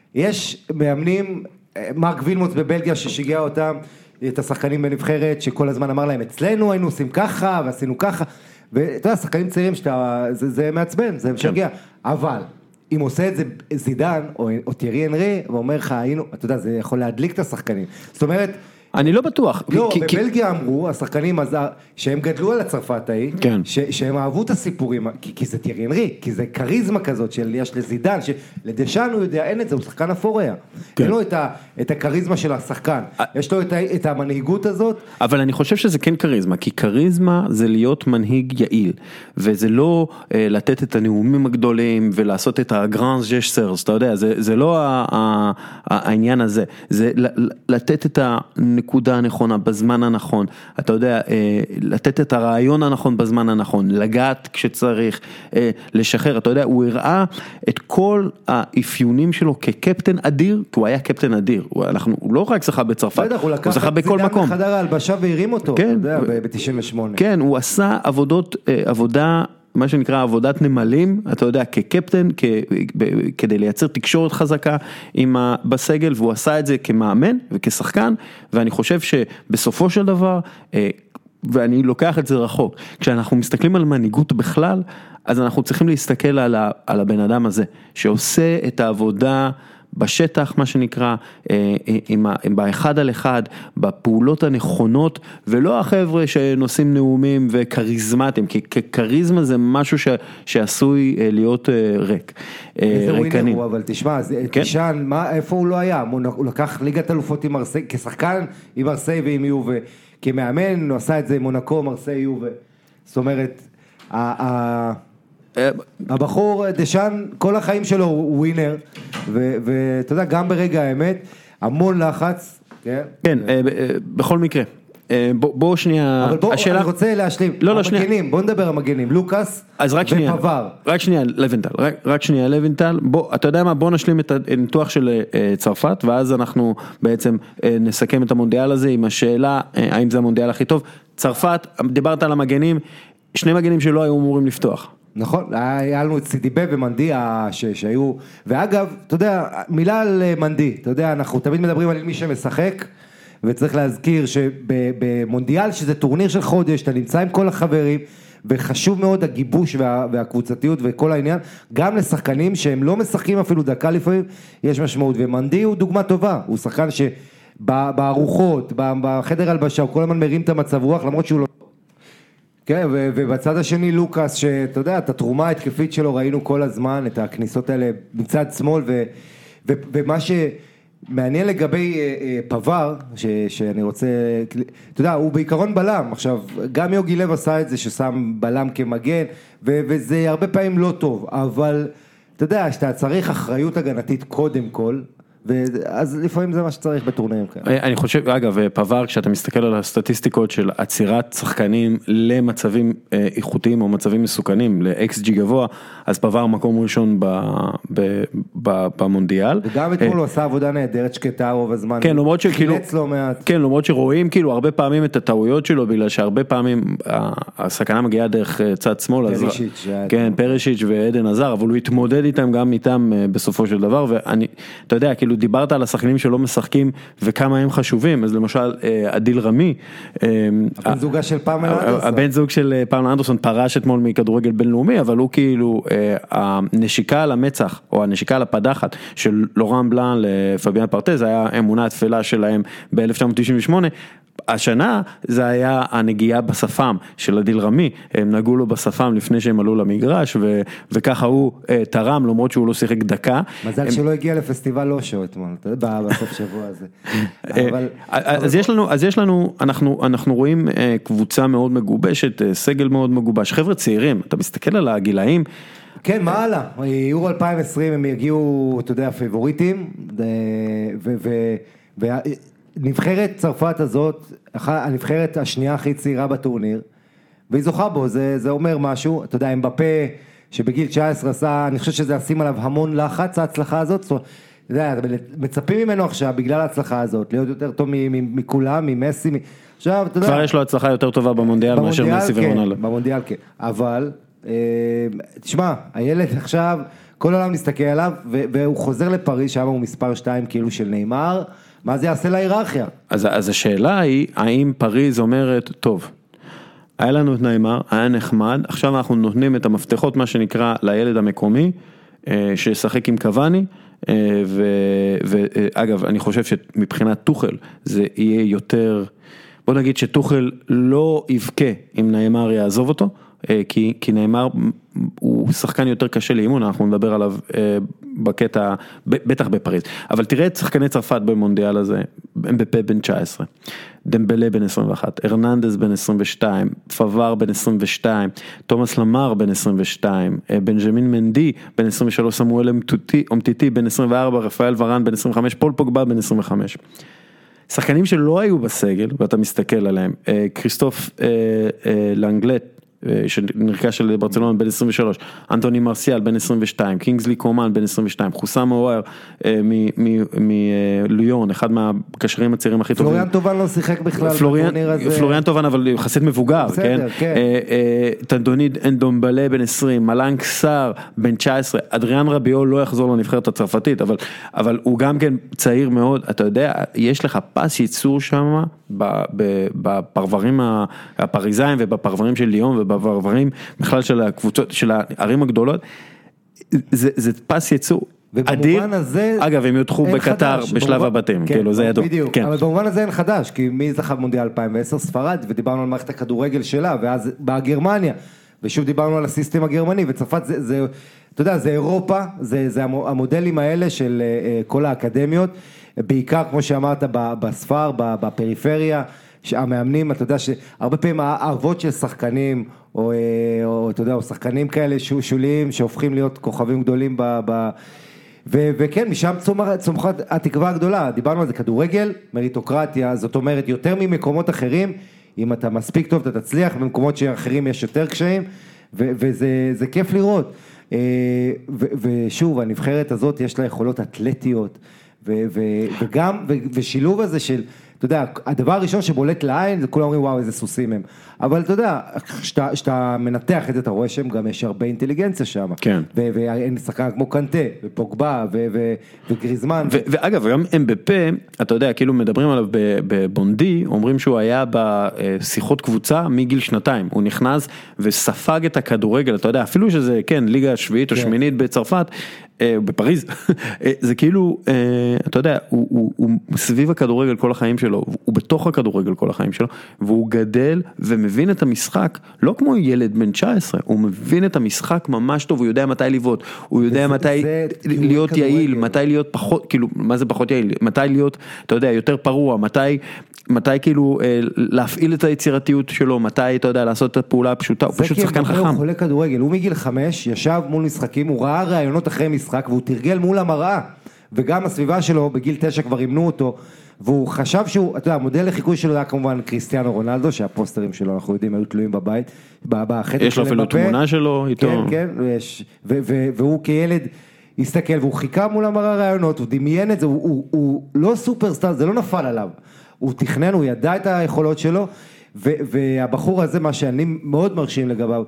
Speaker 2: יש מאמנים, מרק וילמוץ בבלגיה ששיגע אותם, את השחקנים בנבחרת, שכל הזמן אמר להם, אצלנו היינו עושים ככה, ועשינו ככה, ואתה יודע, שחקנים צעירים, זה מעצבן, זה משגע, אבל, אם עושה את זה זידן, או תיארי אנרי, ואומר לך, היינו, אתה יודע, זה יכול להדליק את השחקנים, זאת אומרת,
Speaker 3: אני לא בטוח.
Speaker 2: לא, בבלגיה אמרו, השחקנים שהם גדלו על הצרפת ההיא, שהם אהבו את הסיפורים, כי זה תיארי אנרי, כי זה קריזמה כזאת של יש לזידן, שלדשן הוא יודע, אין את זה, הוא שחקן אפוריה. אין לו את הקריזמה של השחקן, יש לו את המנהיגות הזאת.
Speaker 3: אבל אני חושב שזה כן קריזמה, כי קריזמה זה להיות מנהיג יעיל, וזה לא לתת את הנאומים הגדולים, ולעשות את הגרנד ג'סטרס, אתה יודע, זה לא העניין הזה, זה לתת את הנקודה הנכונה, בזמן הנכון, אתה יודע, לתת את הרעיון הנכון בזמן הנכון, לגעת כשצריך, לשחרר, אתה יודע, הוא הראה את כל האפיונים שלו כקפטן אדיר, כי הוא היה קפטן אדיר, הוא לא רק זכה בצרפת, הוא זכה בכל מקום.
Speaker 2: זידן בחדר ההלבשה והרים אותו, אתה יודע, ב-98.
Speaker 3: כן, הוא עשה עבודה, מה שנקרא עבודת נמלים, אתה יודע, כקפטן, כדי לייצר תקשורת חזקה בסגל, והוא עשה את זה כמאמן וכשחקן, ואני חושב שבסופו של דבר, ואני לוקח את זה רחוק, כשאנחנו מסתכלים על מנהיגות בכלל, אז אנחנו צריכים להסתכל על הבן אדם הזה, שעושה את העבודה בשטח, מה שנקרא, באחד על אחד, בפעולות הנכונות, ולא החבר'ה שנושאים נאומים וקריזמטיים, כי קריזמה זה משהו שעשוי להיות ריק.
Speaker 2: איזה ווינר הוא, אבל תשמע, תשען, איפה הוא לא היה? הוא לקח ליגת אלופות עם מרסיי, כשחקן עם מרסיי ועם יובה, כמאמן הוא עשה את זה עם מונקו, מרסיי, יובה. זאת אומרת, הבחור דשן, כל החיים שלו הוא ווינר, ואתה יודע, גם ברגע האמת, המון לחץ.
Speaker 3: כן, בכל מקרה. בוא שנייה,
Speaker 2: אבל בוא, אני רוצה להשלים, המגנים, בוא נדבר על המגנים, לוקאס ופבר.
Speaker 3: רק שנייה, לוינטל, אתה יודע מה, בוא נשלים את הניתוח של צרפת, ואז אנחנו בעצם נסכם את המונדיאל הזה, עם השאלה, האם זה המונדיאל הכי טוב. צרפת, דיברת על המגנים, שני מגנים שלא היו אמורים לפתוח.
Speaker 2: נכון, היה לנו את סידיבה ומנדי שהיו, ואגב, אתה יודע, מילה על מנדי, אתה יודע, אנחנו תמיד מדברים על מי שמשחק, וצריך להזכיר שבמונדיאל, שזה טורניר של חודש, אתה נמצא עם כל החברים, וחשוב מאוד הגיבוש והקבוצתיות וכל העניין, גם לשחקנים שהם לא משחקים אפילו דקה לפעמים, יש משמעות, ומנדי הוא דוגמה טובה, הוא שחקן שבארוחות, בחדר הלבשה, הוא כל הזמן מרים את המצב רוח, למרות שהוא לא... כן, ובצד השני לוקאס, שאתה יודע, את התרומה ההתקפית שלו ראינו כל הזמן, את הכניסות האלה מצד שמאל, ומה שמעניין לגבי פבר, שאני רוצה, אתה יודע, הוא בעיקרון בלם, עכשיו, גם יוגי לב עשה את זה, ששם בלם כמגן, וזה הרבה פעמים לא טוב, אבל אתה יודע, שאתה צריך אחריות הגנתית קודם כל, אז לפעמים זה מה שצריך בטורנירים כאלה.
Speaker 3: אני חושב, אגב, פבר, כשאתה מסתכל על הסטטיסטיקות של עצירת שחקנים למצבים איכותיים או מצבים מסוכנים, ל-XG גבוה, אז פבר מקום ראשון במונדיאל.
Speaker 2: וגם אתמול הוא עשה עבודה נהדרת שקטה רוב הזמן.
Speaker 3: כן, למרות שכאילו,
Speaker 2: חילץ לא מעט.
Speaker 3: כן, למרות שרואים כאילו הרבה פעמים את הטעויות שלו, בגלל שהרבה פעמים הסכנה מגיעה דרך צד שמאל.
Speaker 2: פרישיץ'.
Speaker 3: כן, פרישיץ' ועדן עזר, אבל הוא התמודד איתם גם איתם בסופו של דבר, ואני, אתה יודע, כאילו דיברת על השחקנים שלא משחקים וכמה הם חשובים, אז למשל עדיל רמי,
Speaker 2: הבן זוגה של פמלה אנדרסון,
Speaker 3: הבן זוג של פמלה אנדרסון פרש אתמול מכדורגל בינלאומי, אבל הוא כאילו הנשיקה על המצח או הנשיקה על הפדחת של לורן בלאן לפביאן פרטז, היה אמונה התפלה שלהם ב-1998, השנה זה היה הנגיעה בשפם של עדיל רמי, הם נגעו לו בשפם לפני שהם עלו למגרש, וככה הוא תרם, למרות שהוא לא שיחק דקה.
Speaker 2: מזל שלא הגיע לפסטיבל לושו אתמול, אתה יודע, בסוף שבוע הזה.
Speaker 3: אז יש לנו, אנחנו רואים קבוצה מאוד מגובשת, סגל מאוד מגובש, חבר'ה צעירים, אתה מסתכל על הגילאים.
Speaker 2: כן, מה הלאה? יורו 2020 הם יגיעו, אתה יודע, פייבוריטים, נבחרת צרפת הזאת, הנבחרת השנייה הכי צעירה בטורניר, והיא זוכה בו, זה אומר משהו, אתה יודע, אמבפה שבגיל 19 עשה, אני חושב שזה ישים עליו המון לחץ, ההצלחה הזאת, אתה יודע, מצפים ממנו עכשיו, בגלל ההצלחה הזאת, להיות יותר טוב מכולם, ממסי, עכשיו, אתה יודע.
Speaker 3: כבר יש לו הצלחה יותר טובה במונדיאל מאשר מסי ורונלדו.
Speaker 2: במונדיאל כן, אבל, תשמע, הילד עכשיו, כל העולם מסתכל עליו, והוא חוזר לפריז, שם הוא מספר 2 כאילו של ניימר, מה זה יעשה להיררכיה?
Speaker 3: אז השאלה היא, האם פריז אומרת, טוב, היה לנו את ניימר, היה נחמד, עכשיו אנחנו נותנים את המפתחות, מה שנקרא, לילד המקומי, שישחק עם קוואני, ואגב, אני חושב שמבחינת טוחל, זה יהיה יותר, בוא נגיד שטוחל לא יבכה אם ניימר יעזוב אותו, כי ניימר הוא שחקן יותר קשה לאימון, אנחנו נדבר עליו בקטע, בטח בפריז, אבל תראה את שחקני צרפת במונדיאל הזה, אמבפה בן 19, דמבלה בן 21, הרננדז בן 22, פאבר בן 22, תומאס למר בן 22, בנג'מין מנדי בן 23, סמואל אומטיטי בן 24, רפאל ורן בן 25, פול פוגבה בן 25. שחקנים שלא היו בסגל, ואתה מסתכל עליהם, כריסטוף לנגלט, שנרכש של ברצלונה בן 23, אנטוני מרסיאל בן 22, קינגסלי קומן בן 22, חוסם אוואר מלויון, אחד מהקשרים הצעירים הכי טובים.
Speaker 2: פלוריאן טובן לא שיחק בכלל.
Speaker 3: פלוריאן טובן אבל יחסית מבוגר, כן? טנדוני אנדומבלה בן 20, מלנק סאר בן 19, אדריאן רביו לא יחזור לנבחרת הצרפתית, אבל הוא גם כן צעיר מאוד, אתה יודע, יש לך פס ייצור שם, בפרברים הפריזאים ובפרברים של ליון ובפרברים בכלל של הקבוצות, של הערים הגדולות, זה פס ייצור אדיר, אגב הם יודחו בקטר בשלב הבתים, כאילו זה ידוע.
Speaker 2: בדיוק, אבל במובן הזה אין חדש, כי מי זכה במונדיאל 2010? ספרד, ודיברנו על מערכת הכדורגל שלה, ואז באה גרמניה, ושוב דיברנו על הסיסטם הגרמני, וצרפת זה, אתה יודע, זה אירופה, זה המודלים האלה של כל האקדמיות, בעיקר כמו שאמרת בספר, בפריפריה, המאמנים, אתה יודע שהרבה פעמים הערבות של שחקנים, או אתה יודע, או שחקנים כאלה שוליים, שהופכים להיות כוכבים גדולים וכן, משם צומחת התקווה הגדולה, דיברנו על זה, כדורגל, מריטוקרטיה, זאת אומרת, יותר ממקומות אחרים, אם אתה מספיק טוב, אתה תצליח, במקומות שאחרים יש יותר קשיים, וזה כיף לראות. ושוב, הנבחרת הזאת יש לה יכולות אתלטיות, וגם, ושילוב הזה של, אתה יודע, הדבר הראשון שבולט לעין, זה כולם אומרים, וואו, איזה סוסים הם. אבל אתה יודע, כשאתה מנתח את זה, אתה רואה שהם גם יש הרבה אינטליגנציה שם.
Speaker 3: כן.
Speaker 2: ואין שחקן כמו קנטה, ופוגבה, וגריזמן.
Speaker 3: ואגב, גם אמבפה, אתה יודע, כאילו מדברים עליו בבונדי, אומרים שהוא היה בשיחות קבוצה מגיל 2. הוא נכנס וספג את הכדורגל, אתה יודע, אפילו שזה, כן, ליגה שביעית או שמינית בצרפת, בפריז, זה כאילו, אתה יודע, הוא סביב הכדורגל כל החיים שלו, הוא בתוך הכדורגל כל החיים שלו, והוא גדל ומבין את המשחק, לא כמו ילד בן 19, הוא מבין את המשחק ממש טוב, הוא יודע מתי לבעוט, הוא יודע מתי להיות יעיל, מתי להיות פחות, כאילו, מה זה פחות יעיל, מתי להיות, אתה יודע, יותר פרוע, מתי כאילו להפעיל את היצירתיות שלו, מתי אתה יודע לעשות את הפעולה הפשוטה, הוא פשוט שחקן חכם.
Speaker 2: הוא חולה כדורגל, הוא מגיל 5 ישב מול משחקים, הוא ראה רעיונות אחרי משחק, והוא תרגל מול המראה, וגם הסביבה שלו בגיל 9 כבר אימנו אותו, והוא חשב שהוא, אתה יודע, המודל לחיקוי שלו היה כמובן קריסטיאנו רונלדו, שהפוסטרים שלו אנחנו יודעים היו תלויים בבית,
Speaker 3: יש לו אפילו תמונה שלו איתו.
Speaker 2: כן, והוא כילד הסתכל, והוא חיכה מול המראה רעיונות, הוא דמיין את זה, הוא לא סופרסטאר, זה לא נפל עליו. הוא תכנן, הוא ידע את היכולות שלו, והבחור הזה, מה שאני מאוד מרשים לגביו,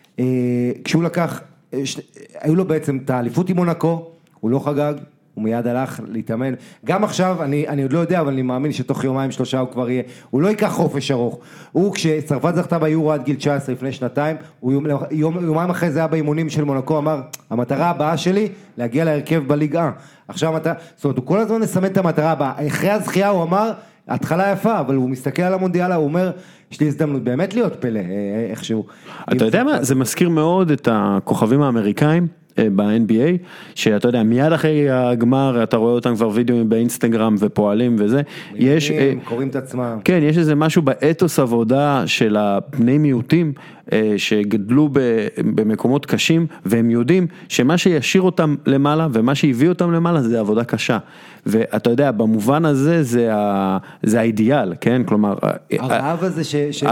Speaker 2: כשהוא לקח, היו לו בעצם את האליפות עם מונקו, הוא לא חגג, הוא מיד הלך להתאמן, גם עכשיו, אני עוד לא יודע, אבל אני מאמין שתוך 2-3 הוא כבר יהיה, הוא לא ייקח חופש ארוך, הוא כשצרפת זכתה ביורו עד גיל 19 לפני 2 הוא יומיים אחרי זה היה באימונים של מונקו, אמר, המטרה הבאה שלי, להגיע להרכב בליגה, עכשיו זאת אומרת, הוא כל הזמן מסמן את המטרה הבאה, אחרי הזכייה הוא אמר, התחלה יפה, אבל הוא מסתכל על המונדיאל, הוא אומר, יש לי הזדמנות באמת להיות פלא, איכשהו.
Speaker 3: אתה יודע מה, זה מזכיר מאוד את הכוכבים האמריקאים, ב-NBA, שאתה יודע, מיד אחרי הגמר, אתה רואה אותם כבר וידאוים באינסטגרם ופועלים וזה, יש,
Speaker 2: קוראים את עצמם.
Speaker 3: כן, יש איזה משהו באתוס עבודה של הבני מיעוטים, שגדלו במקומות קשים, והם יודעים שמה שישאיר אותם למעלה, ומה שהביא אותם למעלה, זה עבודה קשה. ואתה יודע, במובן הזה, זה האידיאל, כן? כלומר,
Speaker 2: הרעב הזה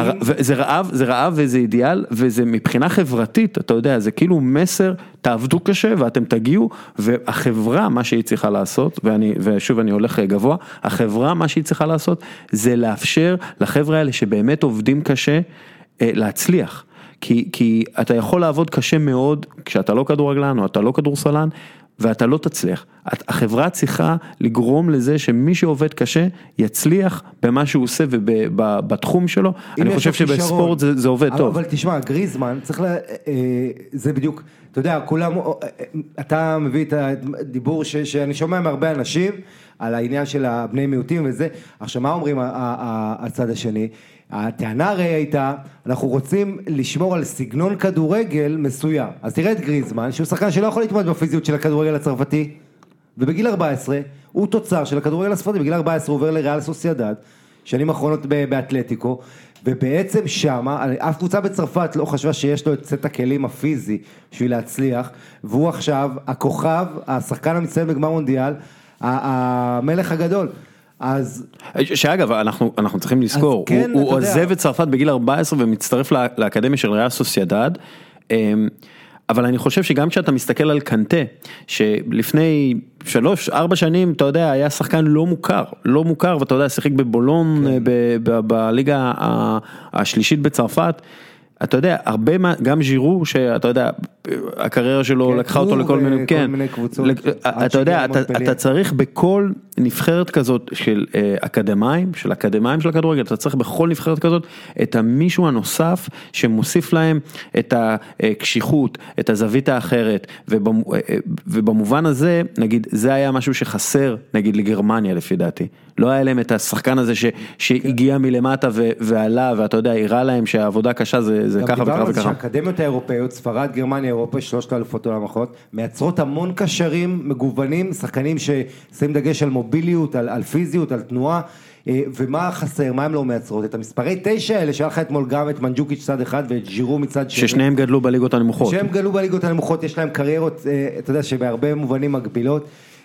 Speaker 3: זה רעב וזה אידיאל, וזה מבחינה חברתית, אתה יודע, זה כאילו מסר, תעבדו קשה ואתם תגיעו, והחברה, מה שהיא צריכה לעשות, ושוב אני הולך גבוה, החברה, מה שהיא צריכה לעשות, זה לאפשר לחברה האלה שבאמת עובדים קשה, להצליח. כי אתה יכול לעבוד קשה מאוד, כשאתה לא כדורגלן או אתה לא כדורסלן, ואתה לא תצליח. החברה צריכה לגרום לזה שמי שעובד קשה, יצליח במה שהוא עושה ובתחום שלו. אני חושב שבספורט זה עובד טוב.
Speaker 2: אבל תשמע, גריזמן, צריך זה בדיוק, אתה יודע, כולם, אתה מביא את הדיבור שאני שומע מהרבה אנשים, על העניין של הבני מיעוטים וזה. עכשיו, מה אומרים הצד השני? הטענה הרי הייתה, אנחנו רוצים לשמור על סגנון כדורגל מסוים. אז תראה את גריזמן, שהוא שחקן שלא יכול להתמודד בפיזיות של הכדורגל הצרפתי, ובגיל 14 הוא תוצר של הכדורגל הספרדי, בגיל 14 הוא עובר לריאל סוסיידד, שנים האחרונות באתלטיקו, ובעצם שמה, אף קבוצה בצרפת לא חשבה שיש לו את סט הכלים הפיזי בשביל להצליח, והוא עכשיו הכוכב, השחקן המצטיין בגמר מונדיאל, המלך הגדול. אז
Speaker 3: שאגב, אנחנו צריכים לזכור,
Speaker 2: כן,
Speaker 3: הוא עוזב את צרפת בגיל 14 ומצטרף לאקדמיה של ריאל סוסיידד, אבל אני חושב שגם כשאתה מסתכל על קנטה, שלפני 3-4 שנים, אתה יודע, היה שחקן לא מוכר, ואתה יודע, שיחק בבולון, בליגה השלישית בצרפת, אתה יודע, הרבה, גם ז'ירו, שאתה יודע, הקריירה שלו לקחה אותו לכל מיני
Speaker 2: קבוצות.
Speaker 3: אתה יודע, אתה צריך בכל נבחרת כזאת של אקדמיים, של הכדורגל, אתה צריך בכל נבחרת כזאת את המישהו הנוסף שמוסיף להם את הקשיחות, את הזווית האחרת, ובמובן הזה, נגיד, זה היה משהו שחסר, נגיד, לגרמניה לפי דעתי. לא היה להם את השחקן הזה שהגיע מלמטה ועלה, ואתה יודע, הראה להם שהעבודה קשה זה ככה וככה וככה. גם דיברנו
Speaker 2: שהאקדמיות האירופאיות, ספרד, גרמניה, אירופה, 3 אלופות עולם אחרות, מייצרות המון קשרים מגוונים, שחקנים ששמים דגש על מוביליות, על פיזיות, על תנועה, ומה חסר, מה הם לא מייצרות? את המספרי 9 האלה, שהיה לך אתמול גם את מנג'וקיץ' צד אחד ואת ז'ירו מצד שני.
Speaker 3: ששניהם גדלו בליגות הנמוכות.
Speaker 2: שהם גדלו בליגות הנמוכות, יש להם קריירות, אתה יודע, שבהרבה מובנים מגבילות,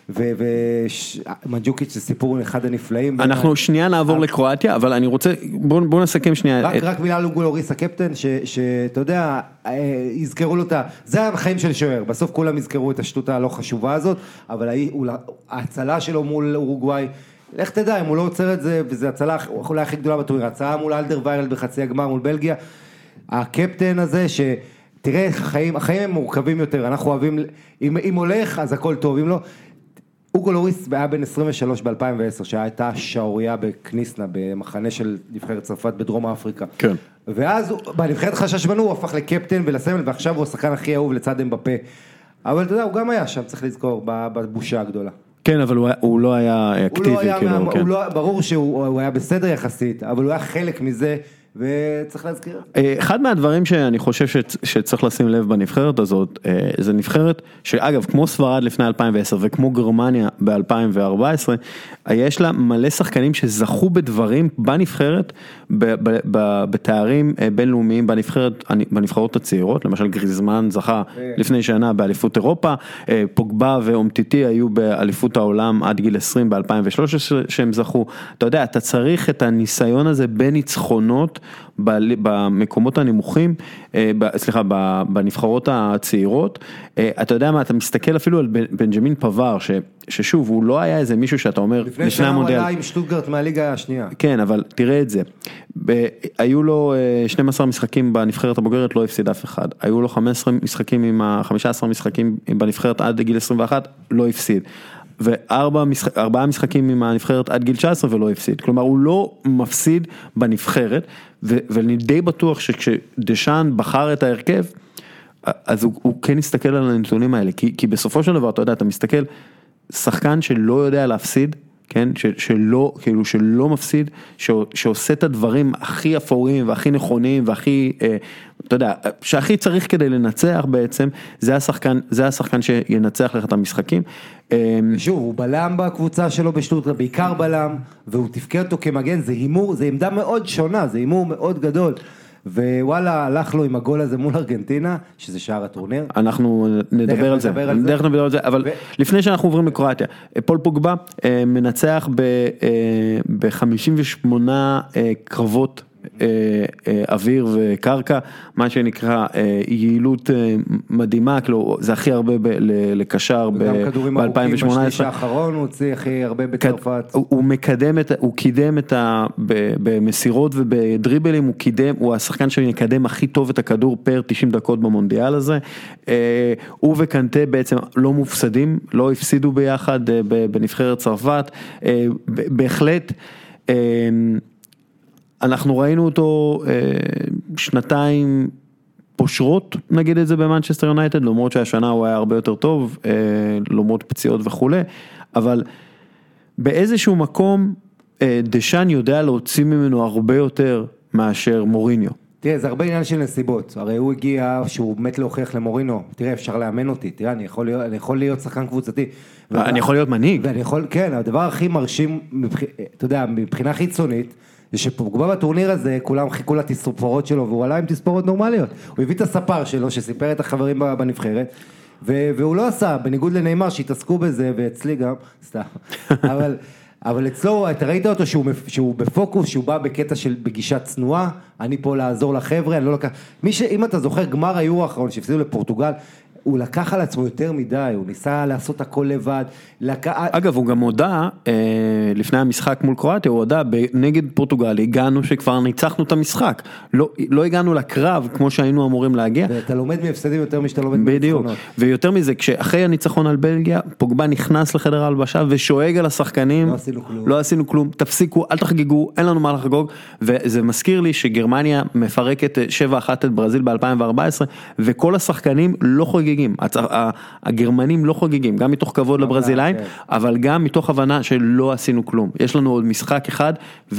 Speaker 2: ומנג'וקיץ' זה סיפור אחד הנפלאים.
Speaker 3: אנחנו שנייה נעבור לקרואטיה, אבל אני רוצה, בואו נסכם שנייה.
Speaker 2: רק מילה על אוגו לוריס הקפטן, שאתה יודע, יזכרו לו זה החיים של שוער, בסוף כולם יזכרו את השטות הלא חשובה הזאת, אבל ההצלה שלו מול אורוגוואי, לך תדע, אם הוא לא עוצר את זה, וזו הצלה אולי הכי גדולה בטורניר, הצלה מול אלדר ויירלד בחצי הגמר מול בלגיה, הקפטן הזה תראה, החיים הם מורכבים יותר, אנחנו אוהבים, אם הולך, אז הכל טוב, אם לא, אוגו לוריס היה בן 23 ב-2010, שהייתה שעוריה בקניסנה, במחנה של נבחרת צרפת בדרום אפריקה.
Speaker 3: כן.
Speaker 2: ואז בנבחרת חשש בנו, הוא הפך לקפטן ולסמל, ועכשיו הוא השחקן הכי אהוב לצד אמבפה. אבל אתה יודע, הוא גם היה שם, צריך לזכור, בבושה הגדולה.
Speaker 3: כן, אבל הוא לא היה אקטיבי.
Speaker 2: ברור שהוא היה בסדר יחסית, אבל הוא היה חלק מזה, וצריך להזכיר.
Speaker 3: אחד מהדברים שאני חושב שצריך לשים לב בנבחרת הזאת, זה נבחרת שאגב, כמו ספרד לפני 2010 וכמו גרמניה ב-2014, יש לה מלא שחקנים שזכו בדברים בנבחרת, בתארים בינלאומיים בנבחרות הצעירות, למשל גריזמן זכה לפני שנה באליפות אירופה, פוגבה ואומטיטי היו באליפות העולם עד גיל 20 ב-2013 שהם זכו. אתה יודע, אתה צריך את הניסיון הזה בניצחונות, במקומות הנמוכים, סליחה, בנבחרות הצעירות, אתה יודע מה, אתה מסתכל אפילו על בנג'מין פאבר, ששוב, הוא לא היה איזה מישהו שאתה אומר,
Speaker 2: לפני שנה הוא עלה עם שטוטגרט מהליגה השנייה.
Speaker 3: כן, אבל תראה את זה, היו לו 12 משחקים בנבחרת הבוגרת, לא הפסיד אף אחד, היו לו 15 משחקים בנבחרת עד גיל 21, לא הפסיד. וארבעה משחקים עם הנבחרת עד גיל 19 ולא הפסיד. כלומר, הוא לא מפסיד בנבחרת, ואני די בטוח שכשדשאן בחר את ההרכב, אז הוא כן הסתכל על הנתונים האלה, כי בסופו של דבר, אתה יודע, אתה מסתכל, שחקן שלא יודע להפסיד, כן, שלא מפסיד, שעושה את הדברים הכי אפורים והכי נכונים והכי, אתה יודע, שהכי צריך כדי לנצח בעצם, זה השחקן שינצח לך את המשחקים.
Speaker 2: שוב, הוא בלם בקבוצה שלו בשטוטגרט, בעיקר בלם, והוא תפקד אותו כמגן, זה הימור, זה עמדה מאוד שונה, זה הימור מאוד גדול. ווואלה, הלך לו עם הגול הזה מול ארגנטינה, שזה שער הטורניר.
Speaker 3: אנחנו נדבר על זה, אבל לפני שאנחנו עוברים לקרואטיה, פול פוגבה מנצח ב-58 קרבות אוויר וקרקע, מה שנקרא יעילות מדהימה, זה הכי הרבה לקשר ב-2018.
Speaker 2: גם כדורים ארוכים בשליש האחרון, הוא הוציא הכי הרבה בצרפת.
Speaker 3: הוא קידם במסירות ובדריבלים, הוא השחקן שיקדם הכי טוב את הכדור פר 90 דקות במונדיאל הזה. הוא וקנטה בעצם לא מופסדים, לא הפסידו ביחד בנבחרת צרפת, בהחלט אנחנו ראינו אותו שנתיים פושרות, נגיד את זה במנצ'סטר יונייטד, למרות שהשנה הוא היה הרבה יותר טוב, למרות פציעות וכו', אבל באיזשהו מקום דשאן יודע להוציא ממנו הרבה יותר מאשר מוריניו.
Speaker 2: תראה, זה הרבה עניין של נסיבות, הרי הוא הגיע שהוא מת להוכיח למורינו, תראה, אפשר לאמן אותי, תראה, אני יכול להיות שחקן קבוצתי.
Speaker 3: אני יכול להיות מנהיג.
Speaker 2: כן, הדבר הכי מרשים, אתה יודע, מבחינה חיצונית, זה שפוגבה בטורניר הזה, כולם חיכו לתספורות שלו, והוא עלה עם תספורות נורמליות. הוא הביא את הספר שלו, שסיפר את החברים בנבחרת, והוא לא עשה, בניגוד לניימר, שהתעסקו בזה, ואצלי גם, סתם. אבל אצלו, אתה ראית אותו שהוא בפוקוס, שהוא בא בקטע של בגישת צנועה, אני פה לעזור לחבר'ה, אני לא לקח... אם אתה זוכר, גמר היורו האחרון, שהפסידו לפורטוגל, הוא לקח על עצמו יותר מדי, הוא ניסה לעשות הכל לבד.
Speaker 3: אגב, הוא גם הודע, לפני המשחק מול קרואטיה, הוא הודע, נגד פורטוגל, הגענו שכבר ניצחנו את המשחק. לא הגענו לקרב, כמו שהיינו אמורים להגיע.
Speaker 2: ואתה לומד מהפסדים יותר משאתה לומד
Speaker 3: בדיוק. ויותר מזה, כשאחרי הניצחון על בלגיה, פוגבה נכנס לחדר ההלבשה, ושואג על השחקנים. לא עשינו כלום. תפסיקו, אל תחגגו, אין לנו מה לחגוג. וזה מזכיר לי שגרמניה מפרקת 7-1 את ברזיל ב-2014, וכל השחקנים לא חוגגים. הגרמנים לא חוגגים, גם מתוך כבוד לברזילאים, אבל גם מתוך הבנה שלא עשינו כלום. יש לנו עוד משחק אחד,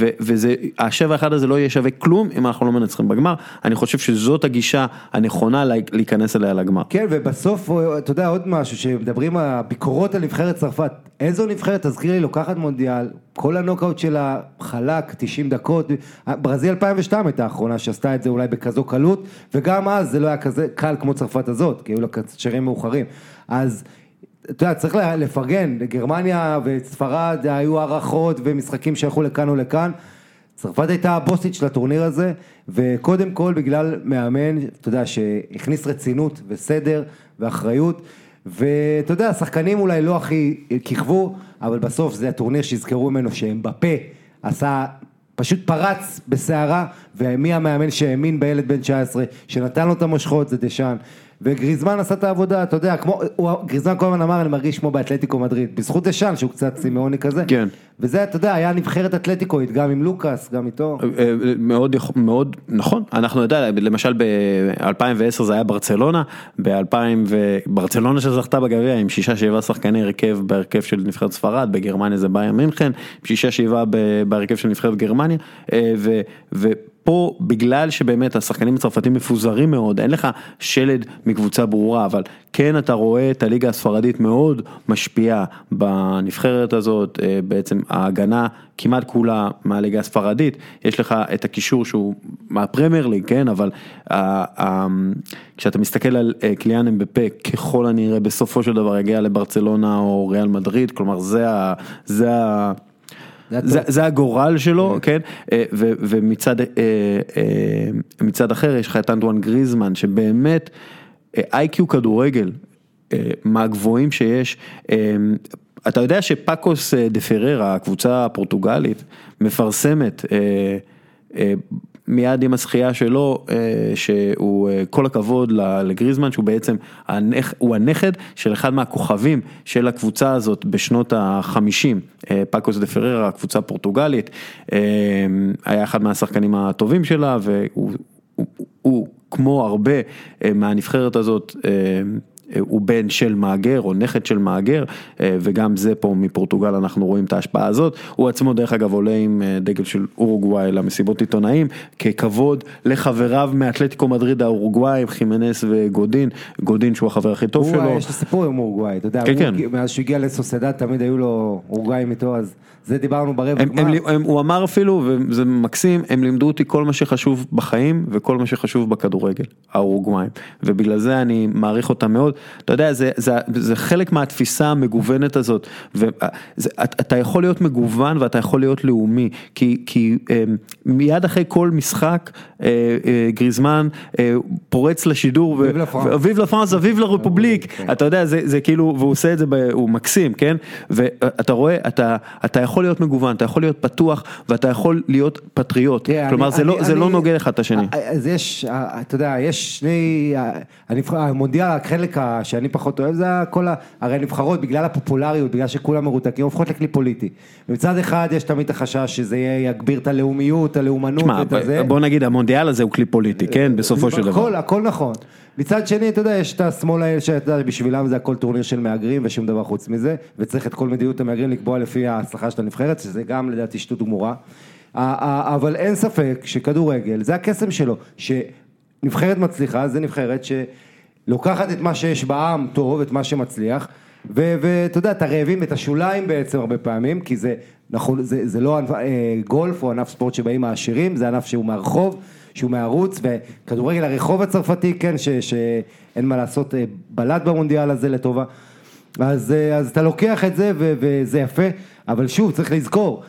Speaker 3: ה-7-1 הזה לא יהיה שווה כלום אם אנחנו לא מנצחים בגמר. אני חושב שזאת הגישה הנכונה להיכנס אליה לגמר.
Speaker 2: כן, ובסוף, אתה יודע, עוד משהו, שמדברים על הביקורות על נבחרת צרפת. איזו נבחרת, תזכיר לי, לוקחת מונדיאל, כל הנוקאוט שלה חלק, 90 דקות, ברזיל 2002 הייתה האחרונה שעשתה את זה אולי בכזו קלות, וגם אז זה לא היה כזה קל כמו צרפת הזאת, כי היו לה קשרים מאוחרים. אז, אתה יודע, צריך לפרגן, גרמניה וספרד היו הערכות ומשחקים שהלכו לכאן ולכאן, צרפת הייתה הבוסית של הטורניר הזה, וקודם כל בגלל מאמן, אתה יודע, שהכניס רצינות וסדר ואחריות, ואתה יודע, השחקנים אולי לא הכי כיכבו, אבל בסוף זה הטורניר שיזכרו ממנו שהם בפה, עשה, פשוט פרץ בסערה, ומי המאמן שהאמין בילד בן 19, שנתן לו את המושכות, זה דשאן, וגריזמן עשה את העבודה, אתה יודע, גריזמן כל הזמן אמר, אני מרגיש כמו באתלטיקו מדריד, בזכות דשאן, שהוא קצת סימאוני כזה,
Speaker 3: כן.
Speaker 2: וזה, אתה יודע, היה נבחרת אתלטיקואית, גם עם לוקאס, גם איתו.
Speaker 3: מאוד, נכון, אנחנו יודע, למשל ב-2010 זה היה ברצלונה, ברצלונה שזכתה בגביע, עם 6-7 שחקני הרכב, בהרכב של נבחרת ספרד, בגרמניה זה ביירן מינכן, 6-7 בהרכב של נבחרת גרמניה, פה בגלל שבאמת השחקנים הצרפתים מפוזרים מאוד, אין לך שלד מקבוצה ברורה, אבל כן אתה רואה את הליגה הספרדית מאוד משפיעה בנבחרת הזאת, בעצם ההגנה כמעט כולה מהליגה הספרדית, יש לך את הקישור שהוא מהפרמייר ליג, כן, אבל כשאתה מסתכל על קליאן אמבפה, ככל הנראה בסופו של דבר יגיע לברצלונה או ריאל מדריד, כלומר זה הגורל שלו, כן, ומצד אחר יש לך את אנטואן גריזמן, שבאמת איי-קיו כדורגל, מהגבוהים שיש, אתה יודע שפאקוס דה פררה, הקבוצה הפורטוגלית, מפרסמת מיד עם הזכייה שלו, שהוא כל הכבוד לגריזמן, שהוא בעצם, הוא הנכד של אחד מהכוכבים של הקבוצה הזאת בשנות ה-50, פאקוס דה פררה, הקבוצה הפורטוגלית, היה אחד מהשחקנים הטובים שלה, והוא כמו הרבה מהנבחרת הזאת, הוא בן של מאגר או נכד של מאגר, וגם זה פה מפורטוגל אנחנו רואים את ההשפעה הזאת, הוא עצמו דרך אגב עולה עם דגל של אורוגוואי למסיבות עיתונאים, ככבוד לחבריו מאתלטיקו מדריד האורוגוואי, חימנס וגודין, גודין שהוא החבר הכי טוב שלו.
Speaker 2: יש לו סיפור עם אורוגוואי, אתה יודע, מאז שהוא הגיע לסוסיידד תמיד היו לו אורוגוואיים איתו, אז זה דיברנו ברבע גמר.
Speaker 3: הוא אמר אפילו, וזה מקסים, הם לימדו אותי כל מה שחשוב בחיים, וכל מה שחשוב בכדורגל, האורוגוואיים, ובגלל זה אני מעריך אותם מאוד, אתה יודע, זה חלק מהתפיסה המגוונת הזאת, ואתה יכול להיות מגוון ואתה יכול להיות לאומי, כי מיד אחרי כל משחק, גריזמן פורץ לשידור, אביב לפרנס, אביב לרפובליק, אתה יודע, זה כאילו, והוא עושה את זה, הוא מקסים, כן? ואתה רואה, אתה יכול להיות מגוון, אתה יכול להיות פתוח, ואתה יכול להיות פטריוט, כלומר, זה לא נוגע אחד את השני.
Speaker 2: אז יש, אתה יודע, יש שני, המונדיאל, החלק שאני פחות אוהב, זה כל, הרי הנבחרות, בגלל הפופולריות, בגלל שכולם מרותקים, הופכות לכלי פוליטי. ומצד אחד יש תמיד החשש שזה יגביר את הלאומיות, הלאומנות,
Speaker 3: בוא נגיד, המונדיאל הזה הוא כלי פוליטי, כן? בסופו של דבר.
Speaker 2: הכל נכון. מצד שני, אתה יודע, יש את השמאל האלה שאתה יודע, בשבילם זה הכל טורניר של מאגרים ושום דבר חוץ מזה, וצריך את כל מדיניות המאגרים לקבוע לפי ההצלחה של הנבחרת, שזה גם לדעתי שטות גמורה. אבל אין ספק שכדורגל, זה הקסם שלו, שנבחרת מצליחה, זה נבחרת שלוקחת את מה שיש בעם טוב, את מה שמצליח, ואתה יודע, אתה רעבים את השוליים בעצם הרבה פעמים, כי זה לא גולף או ענף ספורט שבאים העשירים, זה ענף שהוא מהרחוב, שהוא מהערוץ, וכדורגל הרחוב הצרפתי, כן, שאין מה לעשות בלט במונדיאל הזה לטובה, אז אתה לוקח את זה וזה יפה, אבל שוב, צריך לזכור,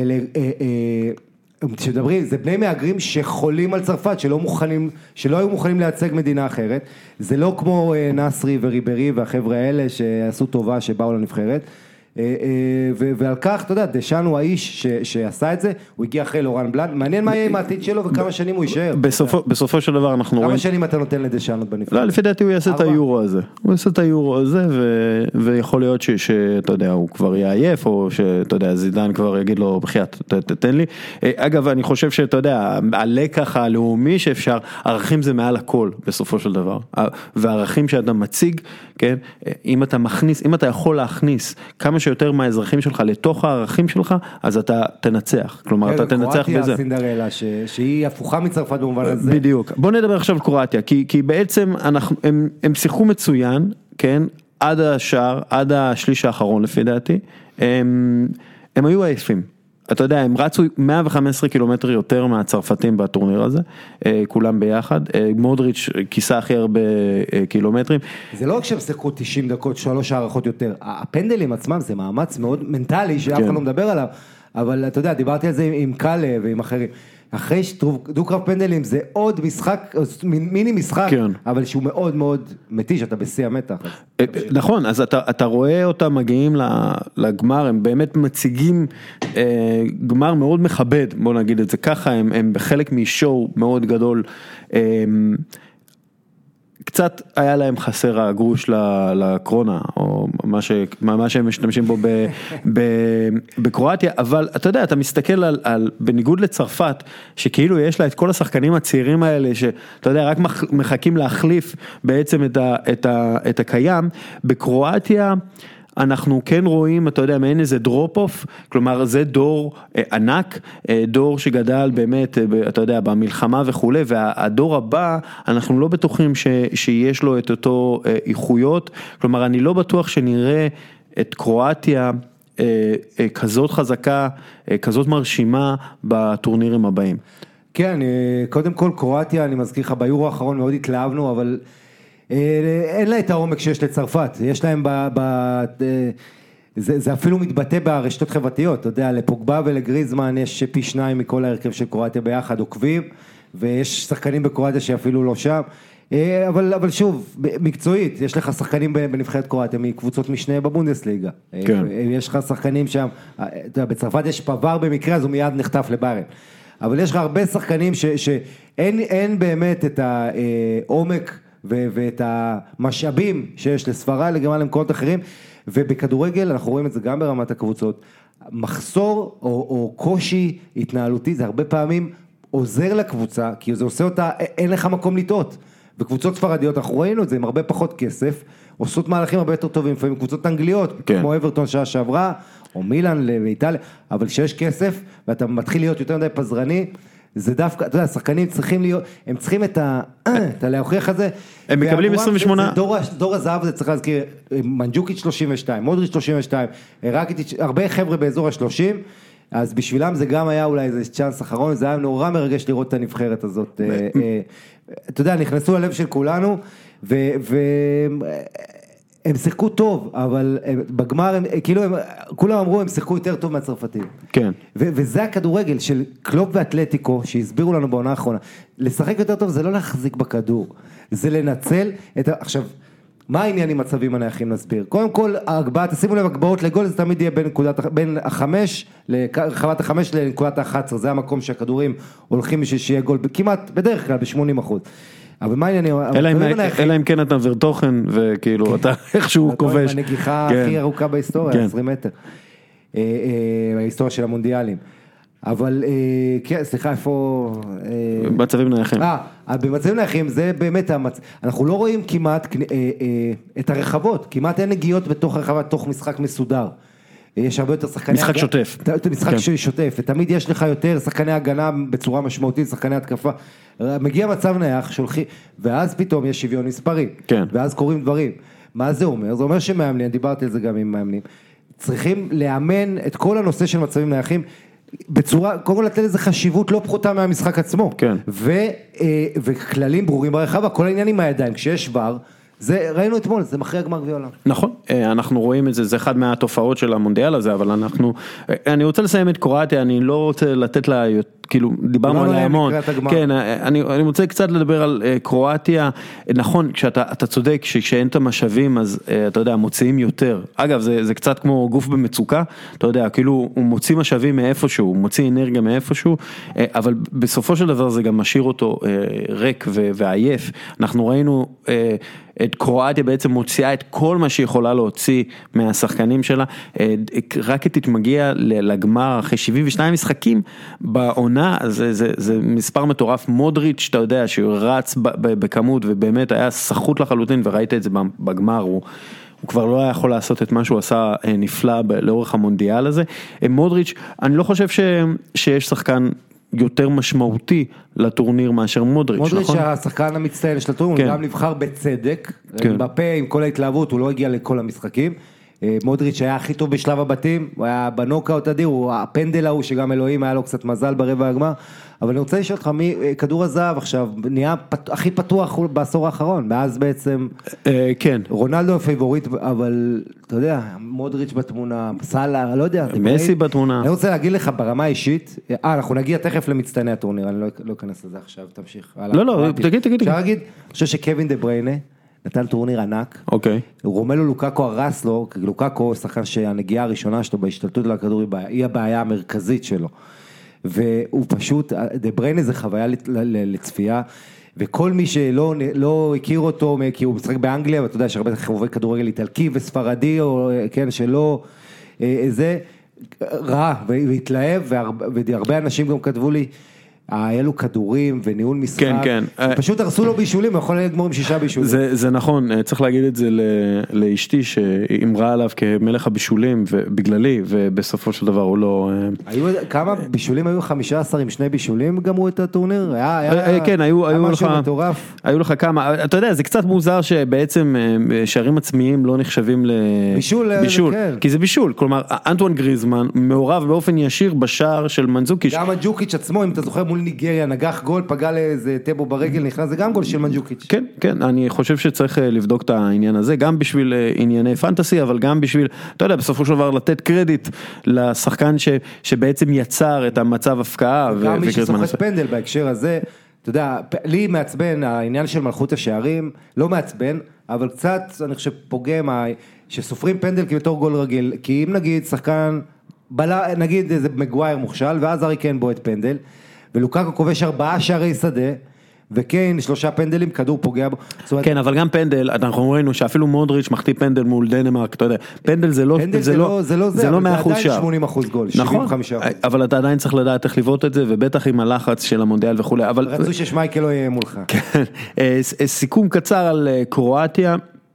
Speaker 2: כשמדברים, זה בני מהגרים שחולים על צרפת, שלא היו מוכנים לייצג מדינה אחרת, זה לא כמו נסרי וריברי והחבר'ה האלה שעשו טובה שבאו לנבחרת, ועל כך, אתה יודע, דשאן הוא האיש שעשה את זה, הוא הגיע אחרי לורן בלאן, מעניין מה יהיה עם העתיד שלו וכמה שנים הוא יישאר.
Speaker 3: בסופו של דבר אנחנו רואים...
Speaker 2: כמה שנים אתה נותן לדשאן עוד בנבחרת?
Speaker 3: לא, לפי דעתי הוא יעשה את היורו הזה. הוא יעשה את היורו הזה, ויכול להיות שאתה יודע, הוא כבר יעייף, או שאתה יודע, זידן כבר יגיד לו, בחייאת, תתן לי. אגב, אני חושב שאתה יודע, הלקח הלאומי שאפשר, ערכים זה מעל הכל, בסופו של דבר. והערכים שאתה מציג, כן, אם אתה יכול להכניס כמה שיותר מהאזרחים שלך לתוך הערכים שלך, אז אתה תנצח. כלומר, אתה תנצח בזה.
Speaker 2: קרואטיה סינדרלה, שהיא הפוכה מצרפת במובן הזה.
Speaker 3: בדיוק. בוא נדבר עכשיו על קרואטיה, כי בעצם הם שיחקו מצוין, כן, עד השער, עד השליש האחרון לפי דעתי, הם היו עייפים. אתה יודע, הם רצו 115 קילומטר יותר מהצרפתים בטורניר הזה, כולם ביחד, מודריץ' כיסה הכי הרבה קילומטרים.
Speaker 2: זה לא רק שהם שיחקו 90 דקות, 3 הערכות יותר, הפנדלים עצמם זה מאמץ מאוד מנטלי, שאף אחד לא מדבר עליו, אבל אתה יודע, דיברתי על זה עם קאלה ועם אחרים, אחרי דו-קרב פנדלים זה עוד משחק, מיני משחק, אבל שהוא מאוד מאוד מתיש, אתה בשיא המתח.
Speaker 3: נכון, אז אתה רואה אותם מגיעים לגמר, הם באמת מציגים גמר מאוד מכבד, בוא נגיד את זה ככה, הם בחלק משואו מאוד גדול, קצת היה להם חסר הגרוש לקרונה, או מה שהם משתמשים בו בקרואטיה, אבל אתה יודע, אתה מסתכל בניגוד לצרפת, שכאילו יש לה את כל השחקנים הצעירים האלה, שאתה יודע, רק מחכים להחליף בעצם את הקיים, בקרואטיה, אנחנו כן רואים, אתה יודע, מעין איזה דרופ-אוף, כלומר זה דור ענק, דור שגדל באמת, אתה יודע, במלחמה וכו', והדור הבא, אנחנו לא בטוחים שיש לו את אותו איכויות, כלומר אני לא בטוח שנראה את קרואטיה כזאת חזקה, כזאת מרשימה בטורנירים הבאים.
Speaker 2: כן, קודם כל קרואטיה, אני מזכיר לך, ביורו האחרון מאוד התלהבנו, אבל אין לה את העומק שיש לצרפת, יש להם זה אפילו מתבטא ברשתות חברתיות, אתה יודע, לפוגבה ולגריזמן יש פי 2 מכל ההרכב של קרואטיה ביחד עוקבים, ויש שחקנים בקרואטיה שאפילו לא שם, אבל שוב, מקצועית, יש לך שחקנים בנבחרת קרואטיה מקבוצות משנה בבונדסליגה, כן. יש לך שחקנים שם, אתה יודע, בצרפת יש פבר במקרה, אז הוא מיד נחטף לבארן, אבל יש לך הרבה שחקנים שאין באמת את העומק, ואת המשאבים שיש לספרד לגמרי למקומות אחרים, ובכדורגל אנחנו רואים את זה גם ברמת הקבוצות, מחסור או קושי התנהלותי, זה הרבה פעמים עוזר לקבוצה, כי זה עושה אותה, אין לך מקום לטעות, וקבוצות ספרדיות, אנחנו ראינו את זה עם הרבה פחות כסף, עושות מהלכים הרבה יותר טובים, לפעמים קבוצות אנגליות, כן. כמו אברטון שעה שעברה, או מילאן לאיטליה, אבל כשיש כסף, ואתה מתחיל להיות יותר מדי פזרני, זה דווקא, אתה יודע, השחקנים צריכים להיות, הם צריכים את להוכיח הזה.
Speaker 3: הם מקבלים 28.
Speaker 2: דור הזהב זה צריך להזכיר, מנג'וקיץ' 32, מודריץ' 32, רקיטיץ', הרבה חבר'ה באזור ה-30, אז בשבילם זה גם היה אולי איזה צ'אנס אחרון, זה היה נורא מרגש לראות את הנבחרת הזאת. אתה יודע, נכנסו ללב של כולנו, הם שיחקו טוב, אבל בגמר, כאילו, כולם אמרו, הם שיחקו יותר טוב מהצרפתים.
Speaker 3: כן.
Speaker 2: וזה הכדורגל של קלופ ואתלטיקו, שהסבירו לנו בעונה האחרונה. לשחק יותר טוב זה לא להחזיק בכדור, זה לנצל עכשיו, מה העניין עם מצבים הנייחים נסביר? קודם כל, ההגבהה, תשימו לב, הגבהות לגול, זה תמיד יהיה בין רחבת ה5 לנקודת ה11, זה המקום שהכדורים הולכים בשביל שיהיה גול, כמעט, בדרך כלל, ב-80%. אבל מה העניין?
Speaker 3: אלא אם כן אתה ורטוכן, וכאילו, אתה איכשהו כובש.
Speaker 2: הנגיחה הכי ארוכה בהיסטוריה, 20 מטר. ההיסטוריה של המונדיאלים. אבל, כן, סליחה, איפה...
Speaker 3: במצבים נייחים.
Speaker 2: במצבים נייחים זה באמת אנחנו לא רואים כמעט את הרחבות, כמעט אין נגיעות בתוך הרחבה, תוך משחק מסודר. יש הרבה יותר שחקני...
Speaker 3: משחק שוטף.
Speaker 2: משחק שוטף, ותמיד יש לך יותר שחקני הגנה בצורה משמעותית, שחקני התקפה. מגיע מצב נייח, שולחי, ואז פתאום יש שוויון מספרי.
Speaker 3: כן.
Speaker 2: ואז קוראים דברים. מה זה אומר? זה אומר שמאמנים, דיברתי על זה גם עם מאמנים, צריכים לאמן את כל הנושא של מצבים נייחים, בצורה, קודם כל לתת איזו חשיבות לא פחותה מהמשחק עצמו.
Speaker 3: כן.
Speaker 2: וכללים ברורים ברחבה, כל העניינים מהידיים, כשיש בר, זה, ראינו אתמול, זה מכריע גמר גביע העולם.
Speaker 3: נכון, אנחנו רואים את זה, זה אחד מהתופעות של המונדיאל הזה, אבל אני רוצה לסיים את קרואטיה, אני לא רוצה לתת לה, כאילו, דיברנו עליה המון, כן, אני רוצה קצת לדבר על קרואטיה, נכון, כשאתה צודק, כשאין את המשאבים, אז אתה יודע, מוציאים יותר, אגב, זה קצת כמו גוף במצוקה, אתה יודע, כאילו, הוא מוציא משאבים מאיפשהו, הוא מוציא אנרגיה מאיפשהו, אבל בסופו של דבר זה גם משאיר אותו ריק ועייף, אנחנו ראינו את קרואטיה בעצם מוציאה את כל מה שהיא יכולה להוציא מהשחקנים שלה, רק תתמגיע לגמר אחרי 72 משחקים בעונה, זה מספר מטורף, מודריץ' אתה יודע שהוא רץ בכמות ובאמת היה שחות לחלוטין וראית את זה בגמר, הוא כבר לא היה יכול לעשות את מה שהוא עשה נפלא לאורך המונדיאל הזה, מודריץ' אני לא חושב שיש שחקן יותר משמעותי לטורניר מאשר מודריץ', נכון?
Speaker 2: מודריץ' השחקן המצטיין של הטורניר, הוא גם נבחר בצדק, בפה עם כל ההתלהבות, הוא לא הגיע לכל המשחקים, מודריץ' היה הכי טוב בשלב הבתים, הוא היה בנוקאוט אדיר, הוא הפנדל ההוא שגם אלוהים היה לו קצת מזל ברבע הגמר, אבל אני רוצה לשאול אותך, כדור הזהב עכשיו נהיה הכי פתוח בעשור האחרון, מאז בעצם,
Speaker 3: כן.
Speaker 2: רונלדו הפייבוריט, אבל אתה יודע, מודריץ' בתמונה, סאלה, לא יודע.
Speaker 3: מסי בתמונה.
Speaker 2: אני רוצה להגיד לך ברמה האישית, אנחנו נגיע תכף למצטייני הטורניר, אני לא אכנס לזה עכשיו, תמשיך.
Speaker 3: לא, תגיד.
Speaker 2: אפשר להגיד, אני חושב שקווין דה בריינה, נתן טורניר ענק, רומלו לוקאקו הרס לו, לוקאקו שחקן שהנגיעה הראשונה שלו בהשתלטות לכדור היא הבעיה המרכזית שלו, והוא פשוט, דה בריינה זה חוויה לצפייה, וכל מי שלא הכיר אותו, כי הוא משחק באנגליה, ואתה יודע שהרבה חובבי כדורגל איטלקי וספרדי, או כן, שלא, זה רע, והתלהב, והרבה אנשים גם כתבו לי, היה לו כדורים וניהול משחק,
Speaker 3: כן.
Speaker 2: פשוט הרסו לו בישולים, הוא יכול לגמור עם 6 בישולים.
Speaker 3: זה נכון, צריך להגיד את זה לאשתי, שאמרה עליו כמלך הבישולים, ובגללי, ובסופו של דבר הוא לא...
Speaker 2: כמה בישולים היו? 15 עם 2 בישולים גמרו את הטורניר?
Speaker 3: כן, היו לך כמה, אתה יודע, זה קצת מוזר שבעצם שערים עצמיים לא נחשבים לבישול, כי זה בישול, כלומר, אנטואן גריזמן מעורב באופן ישיר בשער של מנזוקיץ'.
Speaker 2: גם מנזוקיץ' עצמו, אם אתה זוכר מול ניגריה, נגח גול, פגע לאיזה טבו ברגל, נכנס, זה גם גול של מנזוקיץ'.
Speaker 3: כן, אני חושב שצריך לבדוק את העניין הזה, גם בשביל ענייני פנטסי, אבל גם בשביל, אתה יודע, בסופו של דבר לתת קרדיט לשחקן שבעצם יצר את המצב הפקעה.
Speaker 2: גם מי שסוחט פנדל בהקשר הזה, אתה יודע, לי מעצבן העניין של מלכות השערים, לא מעצבן, אבל קצת, אני חושב, פוגם, שסופרים פנדל כבתור גול רגיל, כי אם נגיד שחקן, נגיד איזה מגווייר מוכשל, ואז ארי קיין בועט פנדל, ולוקאקו כובש 4 שערי שדה, וקיין 3 פנדלים, כדור פוגע בו.
Speaker 3: כן, אבל גם פנדל, אנחנו ראינו שאפילו מודריץ' מחטיא פנדל מול דנמרק, אתה יודע, פנדל זה לא 100% שער.
Speaker 2: 80% גול, 75%.
Speaker 3: אבל אתה עדיין צריך לדעת איך לבעוט את זה, ובטח עם הלחץ של המונדיאל וכו'.
Speaker 2: רצו ששמייקל לא יהיה מולך.
Speaker 3: סיכום קצר על קרואטיה,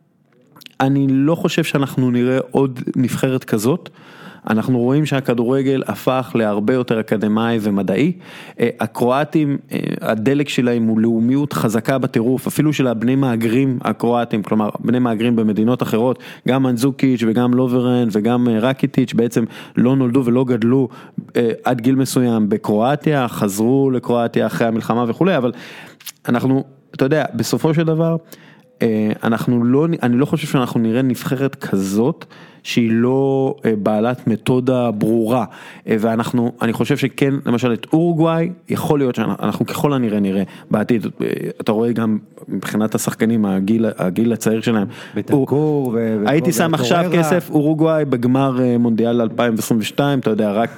Speaker 3: אני לא חושב שאנחנו נראה עוד נבחרת כזאת, אנחנו רואים שהכדורגל הפך להרבה יותר אקדמי ומדעי, הקרואטים, הדלק שלהם הוא לאומיות חזקה בטירוף, אפילו של הבני מהגרים הקרואטים, כלומר בני מהגרים במדינות אחרות, גם מנזוקיץ' וגם לוברן וגם רקיטיץ' בעצם לא נולדו ולא גדלו עד גיל מסוים בקרואטיה, חזרו לקרואטיה אחרי המלחמה וכו', אבל אנחנו, אתה יודע, בסופו של דבר, אני לא חושב שאנחנו נראה נבחרת כזאת, שהיא לא בעלת מתודה ברורה, אני חושב שכן, למשל את אורוגוואי, יכול להיות שאנחנו ככל הנראה נראה בעתיד, אתה רואה גם מבחינת השחקנים, הגיל הצעיר שלהם, הייתי שם עכשיו כסף, אורוגוואי בגמר מונדיאל 2022, אתה יודע, רק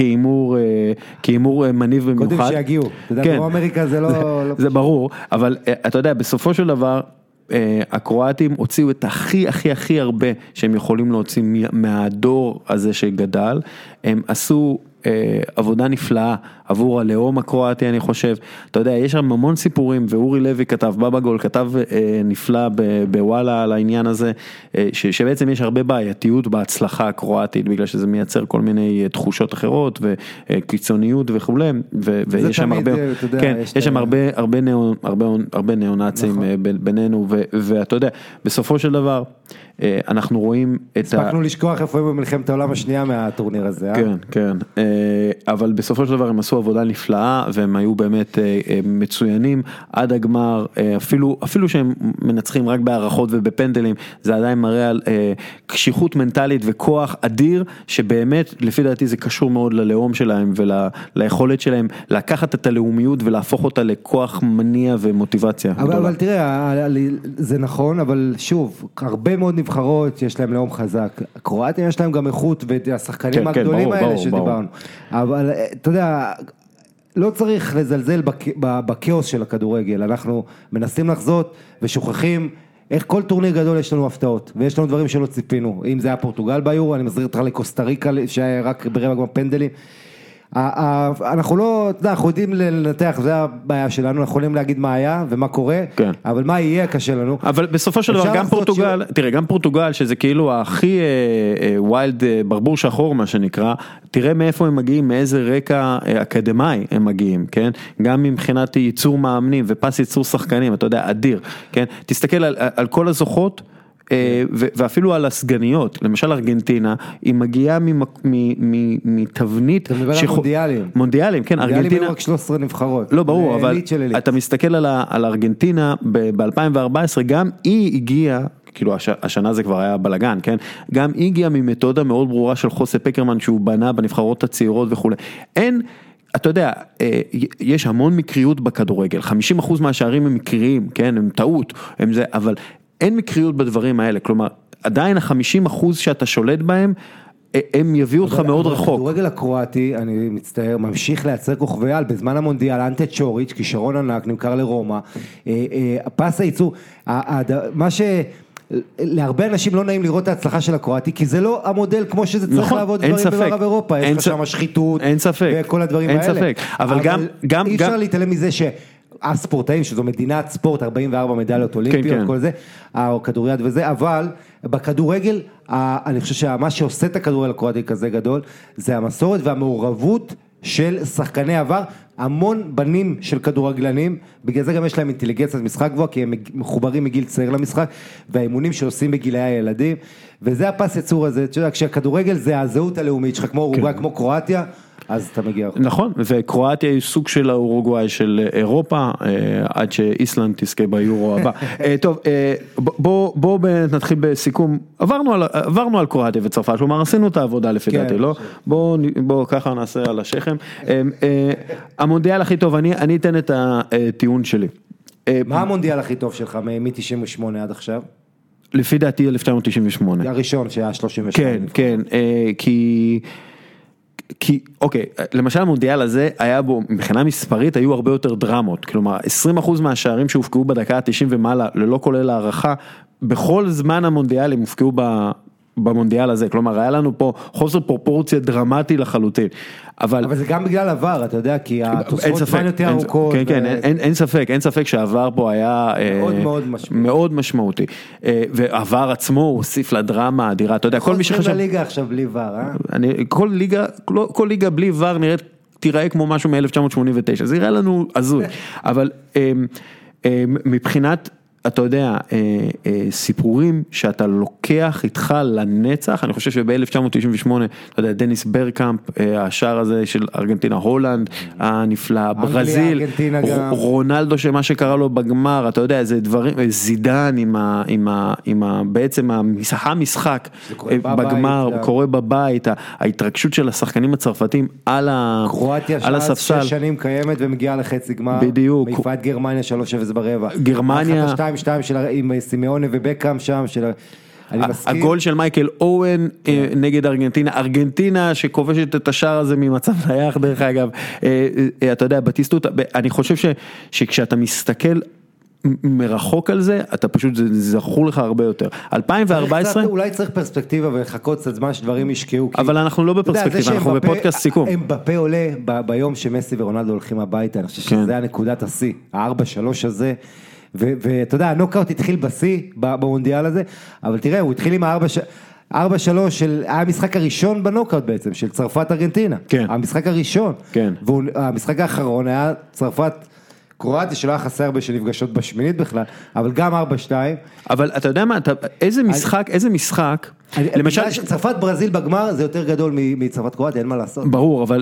Speaker 3: כאימור מניב במיוחד.
Speaker 2: קודם שיגיעו, אתה יודע, כמו אמריקה זה לא...
Speaker 3: זה ברור, אבל אתה יודע, בסופו של דבר, הקרואטים הוציאו את הכי הרבה שהם יכולים להוציא מהדור הזה שגדל, הם עשו עבודה נפלאה עבור הלאום הקרואטי, אני חושב, אתה יודע, יש שם המון סיפורים, ואורי לוי כתב, בבא גול כתב נפלא בוואלה על העניין הזה, שבעצם יש הרבה בעייתיות בהצלחה הקרואטית, בגלל שזה מייצר כל מיני תחושות אחרות, וקיצוניות וכו', ויש שם הרבה, כן, יש שם הרבה ניאו-נאצים בינינו, ואתה יודע, בסופו של דבר, אנחנו רואים את
Speaker 2: הספקנו לשכוח איפה הם במלחמת העולם השנייה מהטורניר הזה.
Speaker 3: כן, כן, אבל בסופו של דבר הם עשו עבודה נפלאה, והם היו באמת מצוינים עד הגמר, אפילו שהם מנצחים רק בהערכות ובפנדלים, זה עדיין מראה על קשיחות מנטלית וכוח אדיר, שבאמת לפי דעתי זה קשור מאוד ללאום שלהם וליכולת שלהם לקחת את הלאומיות ולהפוך אותה לכוח מניע ומוטיבציה.
Speaker 2: אבל תראה, זה נכון, אבל שוב, הרבה מאוד נבחרות יש להם לאום חזק, קרואטיה יש להם גם איכות, והשחקנים הגדולים האלה שדיברנו, אבל אתה יודע, לא צריך לזלזל בקאוס של הכדורגל, אנחנו מנסים לחזות ושוכחים איך כל טורניר גדול יש לנו הפתעות, ויש לנו דברים שלא ציפינו, אם זה היה פורטוגל ביורו, אני מזכיר אותך לקוסטה ריקה שהיה רק ברבע גמר פנדלים, אנחנו לא, אנחנו יודעים לנתח, זה הבעיה שלנו, אנחנו יכולים להגיד מה היה ומה קורה, אבל מה יהיה קשה לנו.
Speaker 3: אבל בסופו של דבר גם פורטוגל, תראה, גם פורטוגל שזה כאילו הכי ווילד ברבור שחור מה שנקרא, תראה מאיפה הם מגיעים, מאיזה רקע אקדמי הם מגיעים, כן? גם מבחינת ייצור מאמנים ופס ייצור שחקנים, אתה יודע, אדיר, כן? תסתכל על כל הזוכות, ואפילו על הסגניות, למשל ארגנטינה, היא מגיעה מתבנית, מונדיאלים, כן,
Speaker 2: ארגנטינה, היו רק 13 נבחרות,
Speaker 3: לא ברור, אבל אתה מסתכל על ארגנטינה ב-2014, גם היא הגיעה, כאילו השנה זה כבר היה בלגן, כן, גם היא הגיעה ממתודה מאוד ברורה של חוסה פקרמן, שהוא בנה בנבחרות הצעירות וכו', אין, אתה יודע, יש המון מקריות בכדורגל, 50% מהשערים הם מקריים, כן, הם טעות, הם זה, אבל אין מקריות בדברים האלה, כלומר, עדיין ה-50% שאתה שולט בהם, הם יביאו אותך מאוד רחוק.
Speaker 2: הכדורגל הקרואטי, אני מצטער, ממשיך לייצר כוכבי על, בזמן המונדיאל, אנטה צ'וריץ', כישרון ענק, נמכר לרומא, פס הייצור, מה להרבה אנשים לא נעים לראות את ההצלחה של הקרואטי, כי זה לא המודל כמו שזה צריך לעבוד דברים במערב אירופה, יש לך שם שחיתות, וכל הדברים האלה.
Speaker 3: אבל גם...
Speaker 2: אי אפשר להתעלם מזה הספורטאים, שזו מדינת ספורט, 44 מדליות אולימפיות, כל זה, הכדוריד וזה, אבל בכדורגל, אני חושב שמה שעושה את הכדורגל הקרואטי כזה גדול, זה המסורת והמעורבות של שחקני עבר, המון בנים של כדורגלנים, בגלל זה גם יש להם אינטליגנציית משחק גבוה, כי הם מחוברים מגיל צעיר למשחק, והאימונים שעושים בגילי הילדים, וזה הפס יצור הזה, כשהכדורגל זה הזהות הלאומית שלך, כמו אורוגוואי, כמו קרואטיה, אז אתה מגיע.
Speaker 3: נכון, וקרואטיה היא סוג של האורוגוואי של אירופה, עד שאיסלנד תזכה ביורו הבא. טוב, בואו נתחיל בסיכום, עברנו על קרואטיה וצרפת, כלומר עשינו את העבודה לפי דעתי, לא? בואו ככה נעשה על השכם. המונדיאל הכי טוב, אני אתן את הטיעון שלי.
Speaker 2: מה המונדיאל הכי טוב שלך, מ-98 עד עכשיו?
Speaker 3: לפי דעתי 1998.
Speaker 2: הראשון שהיה 32.
Speaker 3: כן, כן, כי, אוקיי, למשל המונדיאל הזה היה בו, מבחינה מספרית, היו הרבה יותר דרמות, כלומר, 20% מהשערים שהופקעו בדקה ה-90 ומעלה, ללא כולל הערכה, בכל זמן המונדיאל הם הופקעו במונדיאל הזה, כלומר, היה לנו פה חוסר פרופורציה דרמטי לחלוטין, אבל
Speaker 2: זה גם בגלל עבר, אתה יודע, כי התוספות זמן יותר ארוכות.
Speaker 3: כן, כן, אין ספק שהעבר פה היה מאוד משמעותי, והעבר עצמו הוסיף לדרמה האדירה, אתה יודע, כל מי שחשב...
Speaker 2: ליגה עכשיו בלי ור,
Speaker 3: כל ליגה בלי ור נראית, תיראה כמו משהו מ-1989, זה יראה לנו הזוי, אבל מבחינת אתה יודע, סיפורים שאתה לוקח איתך לנצח, אני חושב שב-1998, אתה יודע, דניס ברקאמפ, השער הזה של ארגנטינה, הולנד, הנפלא, ברזיל, רונלדו שמה שקרה לו בגמר, אתה יודע, זה דברים, זידן עם בעצם המשחק בגמר, קורה בבית, ההתרגשות של השחקנים הצרפתים על הספסל.
Speaker 2: קרואטיה שעה 6 שנים קיימת ומגיעה לחצי גמר.
Speaker 3: בדיוק.
Speaker 2: מעיפה את גרמניה 3-0 ברבע.
Speaker 3: גרמניה.
Speaker 2: 2-2 עם סימיונה ובקאם שם,
Speaker 3: הגול של מייקל אוון נגד ארגנטינה שכובשת את השער הזה ממצב נייח דרך אגב, אתה יודע, בטיסטות, אני חושב שכשאתה מסתכל מרחוק על זה, אתה פשוט, זה זכור לך הרבה יותר. 2014...
Speaker 2: אולי צריך פרספקטיבה ולחכות קצת זמן שדברים ישקעו.
Speaker 3: אבל אנחנו לא בפרספקטיבה, אנחנו בפודקאסט סיכום.
Speaker 2: אמבפה עולה ביום שמסי ורונלדו הולכים הביתה, אני חושב שזה הנקודת השיא, ה-4-3 הזה, ואתה יודע, הנוקאוט התחיל בשיא במונדיאל הזה, אבל תראה, הוא התחיל עם ה-4-3 של, היה המשחק הראשון בנוקאוט בעצם, של צרפת ארגנטינה.
Speaker 3: כן.
Speaker 2: המשחק הראשון.
Speaker 3: כן.
Speaker 2: והמשחק האחרון היה צרפת קרואטיה שלא היה חסר הרבה שנפגשות בשמינית בכלל, אבל גם 4-2.
Speaker 3: אבל אתה יודע מה, איזה משחק,
Speaker 2: למשל צרפת ברזיל בגמר זה יותר גדול מצרפת קרואטיה, אין מה לעשות.
Speaker 3: ברור, אבל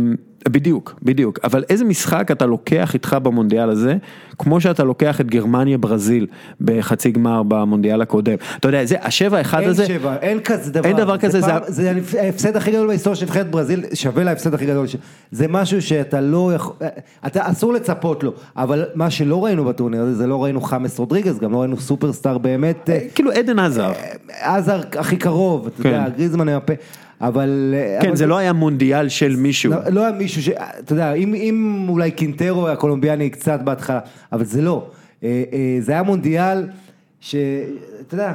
Speaker 3: בדיוק, אבל איזה משחק אתה לוקח איתך במונדיאל הזה, כמו שאתה לוקח את גרמניה ברזיל בחצי גמר במונדיאל הקודם. אתה יודע, זה ה7-1 הזה.
Speaker 2: אין כזה דבר.
Speaker 3: אין דבר כזה.
Speaker 2: זה ההפסד הכי גדול בהיסטוריה של נבחרת ברזיל, שווה להפסד הכי גדול. זה משהו שאתה לא יכול, אתה אסור לצפות לו, אבל מה שלא ראינו בטורניר הזה, זה לא ראינו חמאס רודריגז, גם לא ראינו סופרסטאר באמת.
Speaker 3: כאילו עדן עזר.
Speaker 2: עזר הכי קרוב, אתה יודע, גריזמן היה פה. אבל...
Speaker 3: כן, זה לא היה מונדיאל של מישהו.
Speaker 2: לא היה מישהו אתה יודע, אם אולי קינטרו הקולומביאני קצת בהתחלה, אבל זה לא. זה היה מונדיאל אתה יודע,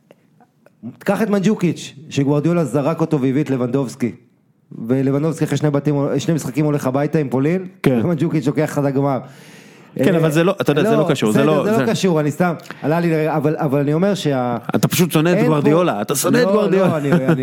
Speaker 2: תקח את מנג'וקיץ', שגוארדיולה זרק אותו והביא את לבנדובסקי, ולבנדובסקי אחרי שני משחקים הולך הביתה עם פולין, ומנג'וקיץ' לוקח עד הגמר.
Speaker 3: כן, אבל זה לא, אתה יודע, זה לא קשור.
Speaker 2: זה לא קשור, אני סתם, עלה לי, אבל אני אומר
Speaker 3: אתה פשוט שונא את גוארדיולה, אתה שונא את גוארדיולה.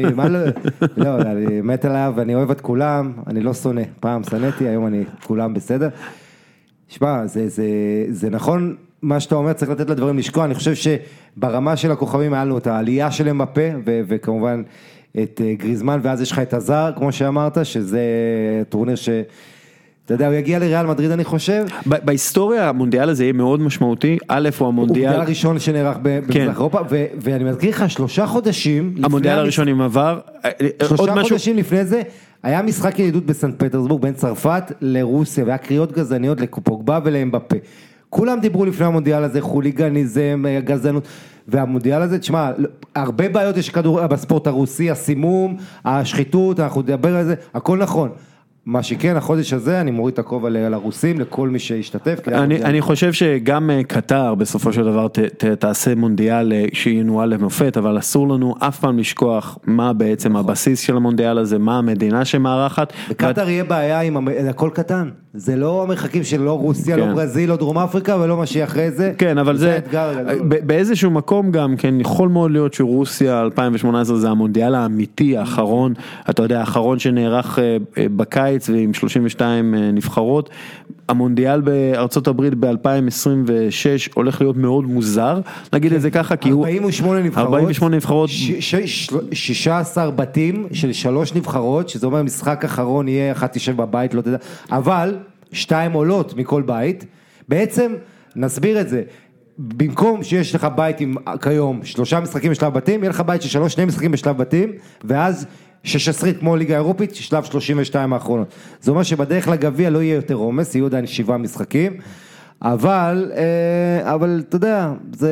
Speaker 2: לא, אני מת עליו, ואני אוהב את כולם, אני לא שונא, פעם שנאתי, היום אני כולם בסדר. שמע, זה נכון, מה שאתה אומר, צריך לתת לדברים לשקוע, אני חושב שברמה של הכוכבים היה לנו את העלייה שלהם בפה, וכמובן את גריזמן, ואז יש לך את הזר, כמו שאמרת, שזה טורניר אתה יודע, הוא יגיע לריאל מדריד, אני חושב.
Speaker 3: בהיסטוריה המונדיאל הזה יהיה מאוד משמעותי. א' הוא המונדיאל...
Speaker 2: הוא הראשון שנערך במזרח אירופה, ואני מזכיר לך 3 חודשים...
Speaker 3: המונדיאל הראשון עם עבר.
Speaker 2: 3 חודשים לפני זה, היה משחק ידידות בסנט פטרסבורג, בין צרפת לרוסיה, והיה קריאות גזעניות לפוגבה ולאמבפה. כולם דיברו לפני המונדיאל הזה, חוליגניזם, גזענות, והמונדיאל הזה, תשמע, הרבה בעיות יש בספורט הרוסי, הסימום, השחיתות, אנחנו נדבר על זה, הכל נכון. מה שכן, החודש הזה, אני מוריד את הכובע לרוסים, לכל מי שישתתף.
Speaker 3: אני חושב שגם קטר, בסופו של דבר, תעשה מונדיאל שינועל למופת, אבל אסור לנו אף פעם לשכוח מה בעצם הבסיס של המונדיאל הזה, מה המדינה שמארחת.
Speaker 2: בקטר יהיה בעיה עם הכל קטן. זה לא המרחקים של לא רוסיה, לא ברזיל, לא דרום אפריקה, ולא מה שאחרי זה.
Speaker 3: כן, אבל זה באיזשהו מקום גם, כן, יכול מאוד להיות שרוסיה 2018 זה המונדיאל האמיתי, האחרון, אתה יודע, האחרון שנערך בקיץ ועם 32 נבחרות. המונדיאל בארצות הברית ב-2026 הולך להיות מאוד מוזר, נגיד את זה ככה, כי הוא 48 נבחרות,
Speaker 2: 16 בתים של 3 נבחרות, שזה אומר משחק אחרון יהיה 1 תשב בבית, לא תדע, אבל 2 עולות מכל בית, בעצם נסביר את זה, במקום שיש לך בית עם כיום 3 משחקים בשלב בתים, יהיה לך בית של 2 משחקים בשלב בתים, ואז 16 כמו ליגה אירופית, שלב 32 האחרונות. זה אומר שבדרך לגביע לא יהיה יותר עומס, יהיו עדיין 7 משחקים, אבל אתה יודע, זה...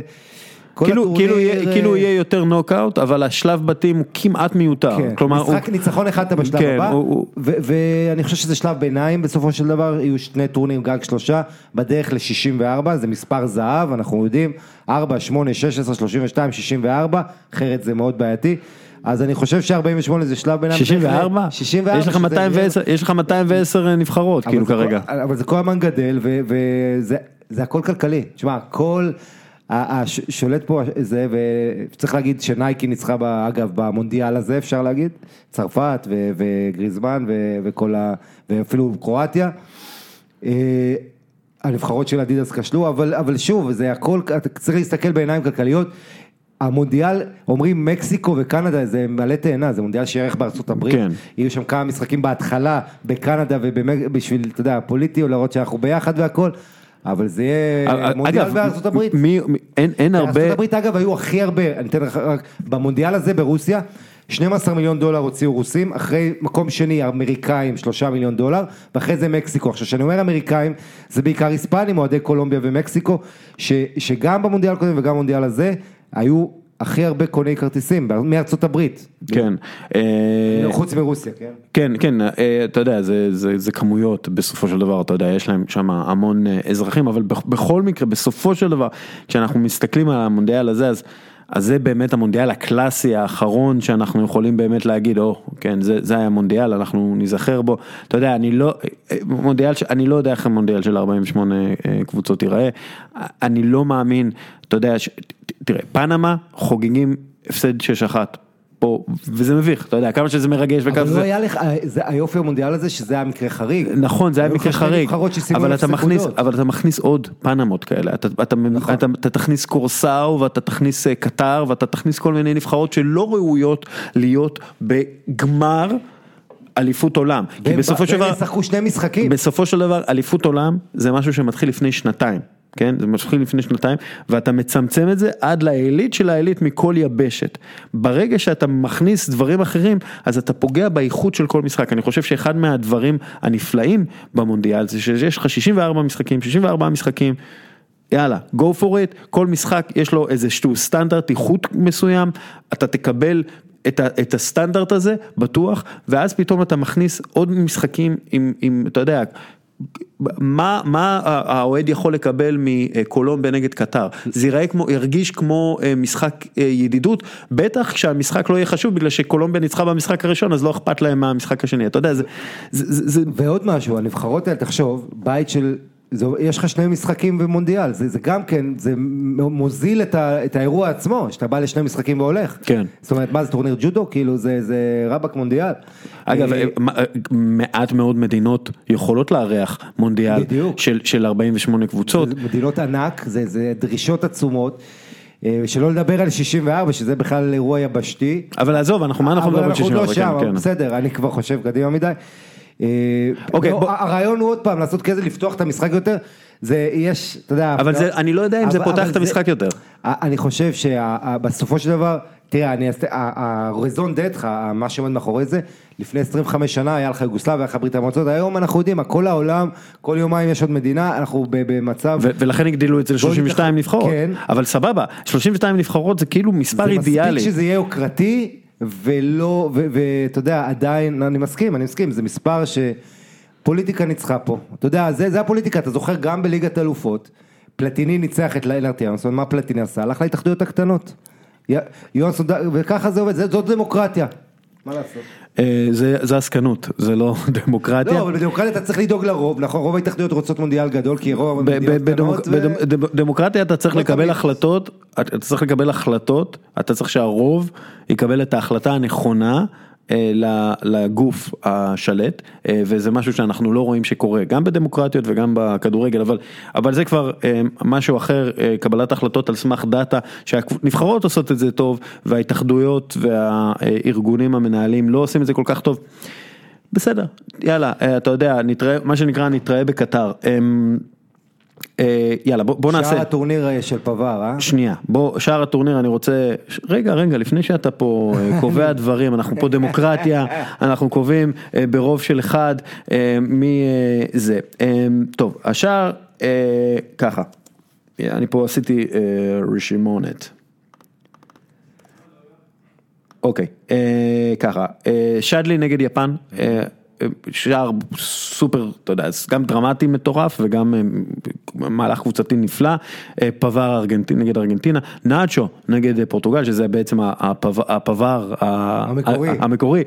Speaker 3: כאילו יהיה יותר נוקאוט, אבל השלב בתים הוא כמעט מיותר.
Speaker 2: משחק ניצחון אחד אתה בשלב הבא, ואני חושב שזה שלב ביניים בסופו של דבר, יהיו 2 טורנים גג 3, בדרך ל-64, זה מספר זהב, אנחנו יודעים, 4, 8, 16, 32, 64, אחרת זה מאוד בעייתי. אז אני חושב ש-48 זה שלב ביניים.
Speaker 3: 64? 64. יש לך 210 נבחרות, כאילו כרגע.
Speaker 2: אבל זה כל הזמן גדל, וזה הכל כלכלי. תשמע, הכל שולט פה זה, וצריך להגיד שנייקי ניצחה, אגב, במונדיאל הזה, אפשר להגיד, צרפת וגריזמן ואפילו קרואטיה. הנבחרות של אדידס כשלו, אבל שוב, זה הכל, אתה צריך להסתכל בעיניים כלכליות, המונדיאל, אומרים מקסיקו וקנדה, זה מלא תאנה, זה מונדיאל שערך בארצות הברית,
Speaker 3: כן.
Speaker 2: יהיו שם כמה משחקים בהתחלה, בקנדה ובשביל, אתה יודע, פוליטי, או להראות שאנחנו ביחד והכל, אבל זה יהיה מונדיאל בארצות הברית.
Speaker 3: אין הרבה...
Speaker 2: בארצות הברית, אגב, היו הכי הרבה, אני אתן לך רק, במונדיאל הזה ברוסיה, $12 מיליון הוציאו רוסים, אחרי מקום שני אמריקאים $3 מיליון, ואחרי זה מקסיקו. עכשיו שאני אומר אמריקאים, זה בעיקר היספנים, אוהדי קולומביה ומקסיקו, שגם במונדיאל הקודם וגם במונדיאל הזה, היו הכי הרבה קוני כרטיסים, מארצות הברית.
Speaker 3: כן.
Speaker 2: חוץ מרוסיה, כן?
Speaker 3: כן, כן, אתה יודע, זה כמויות בסופו של דבר, אתה יודע, יש להם שם המון אזרחים, אבל בכל מקרה, בסופו של דבר, כשאנחנו מסתכלים על המונדיאל הזה, אז זה באמת המונדיאל הקלאסי האחרון שאנחנו יכולים באמת להגיד, כן, זה היה מונדיאל, אנחנו נזכר בו. אתה יודע, אני לא יודע איך המונדיאל של 48 קבוצות ייראה, אני לא מאמין, אתה יודע, תראה, פנמה חוגגים הפסד 6-1. פה, וזה מביך, אתה יודע, כמה שזה מרגש וכמה
Speaker 2: זה... אבל לא היה לך, היופי המונדיאל הזה שזה היה מקרה חריג.
Speaker 3: נכון, זה היה מקרה חריג, אבל אתה מכניס עוד פנמות כאלה, אתה תכניס קורסאו, ואתה תכניס קטר, ואתה תכניס כל מיני נבחרות שלא ראויות להיות בגמר אליפות עולם. כי בסופו של דבר...
Speaker 2: והם שחקו שני משחקים.
Speaker 3: בסופו של דבר, אליפות עולם זה משהו שמתחיל לפני שנתיים. כן, זה מתחיל לפני שנתיים, ואתה מצמצם את זה עד לעילית של העילית מכל יבשת. ברגע שאתה מכניס דברים אחרים, אז אתה פוגע באיכות של כל משחק. אני חושב שאחד מהדברים הנפלאים במונדיאל, זה שיש לך 64 משחקים, יאללה, go for it, כל משחק יש לו איזשהו סטנדרט, איכות מסוים, אתה תקבל את הסטנדרט הזה, בטוח, ואז פתאום אתה מכניס עוד משחקים עם אתה יודע, מה האוהד יכול לקבל מקולומביה נגד קטר? זה ירגיש כמו משחק ידידות, בטח כשהמשחק לא יהיה חשוב, בגלל שקולומביה ניצחה במשחק הראשון, אז לא אכפת להם מהמשחק השני, אתה יודע, זה...
Speaker 2: ועוד משהו, הנבחרות האלה, תחשוב, בית של... יש לך שני משחקים במונדיאל, זה גם כן, זה מוזיל את האירוע עצמו, שאתה בא לשני משחקים והולך.
Speaker 3: כן.
Speaker 2: זאת אומרת, מה זה טורניר ג'ודו? כאילו זה רבק מונדיאל.
Speaker 3: אגב, מעט מאוד מדינות יכולות לארח מונדיאל של 48 קבוצות.
Speaker 2: מדינות ענק, זה דרישות עצומות. שלא לדבר על 64, שזה בכלל אירוע יבשתי.
Speaker 3: אבל עזוב, מה אנחנו מדברים על 64?
Speaker 2: אבל אנחנו לא שם, בסדר, אני כבר חושב קדימה מדי. הרעיון הוא עוד פעם לעשות כזה, לפתוח את המשחק יותר, זה יש, אתה יודע,
Speaker 3: אבל אני לא יודע אם זה פותח את המשחק יותר.
Speaker 2: אני חושב שבסופו של דבר, תראה, הרזון דתך, מה שעומד מאחורי זה, לפני 25 שנה היה לך יוגוסלביה, היה לך ברית המועצות, היום אנחנו יודעים, כל העולם, כל יומיים יש עוד מדינה, אנחנו במצב...
Speaker 3: ולכן הגדילו את זה ל-32 נבחרות, אבל סבבה, 32 נבחרות זה כאילו מספר אידיאלי.
Speaker 2: זה מספיק שזה יהיה יוקרתי, ולא, ואתה יודע, עדיין, אני מסכים, זה מספר שפוליטיקה ניצחה פה, אתה יודע, זה הפוליטיקה, אתה זוכר גם בליגת אלופות, פלטיני ניצח את ליינרט יונסון, מה פלטיני עשה? הלך להתאחדויות הקטנות, יונסון, וככה זה עובד, זאת דמוקרטיה, מה לעשות?
Speaker 3: זה עסקנות, זה לא דמוקרטיה.
Speaker 2: לא, אבל בדמוקרטיה אתה צריך לדאוג לרוב, נכון, רוב ההתאחדויות רוצות מונדיאל גדול, כי רוב המדינות קטנות.
Speaker 3: בדמוקרטיה אתה צריך לקבל החלטות, אתה צריך שהרוב יקבל את ההחלטה הנכונה לגוף השלט, וזה משהו שאנחנו לא רואים שקורה, גם בדמוקרטיות וגם בכדורגל, אבל זה כבר משהו אחר, קבלת החלטות על סמך דאטה, שהנבחרות עושות את זה טוב, וההתאחדויות והארגונים המנהלים לא עושים את זה כל כך טוב. בסדר, יאללה, אתה יודע, מה שנקרא נתראה בקטר. יאללה, בוא נעשה.
Speaker 2: שער הטורניר של פבר,
Speaker 3: שנייה, שער הטורניר אני רוצה, רגע, לפני שאתה פה קובע דברים, אנחנו פה דמוקרטיה, אנחנו קובעים ברוב של אחד, מי זה. טוב, השער, ככה, אני פה עשיתי רשימונת. אוקיי, ככה, שדלי נגד יפן, שער סופר, אתה יודע, גם דרמטי מטורף וגם מהלך קבוצתי נפלא, פבר נגד ארגנטינה, נאצ'ו נגד פורטוגל, שזה בעצם הפבר המקורי,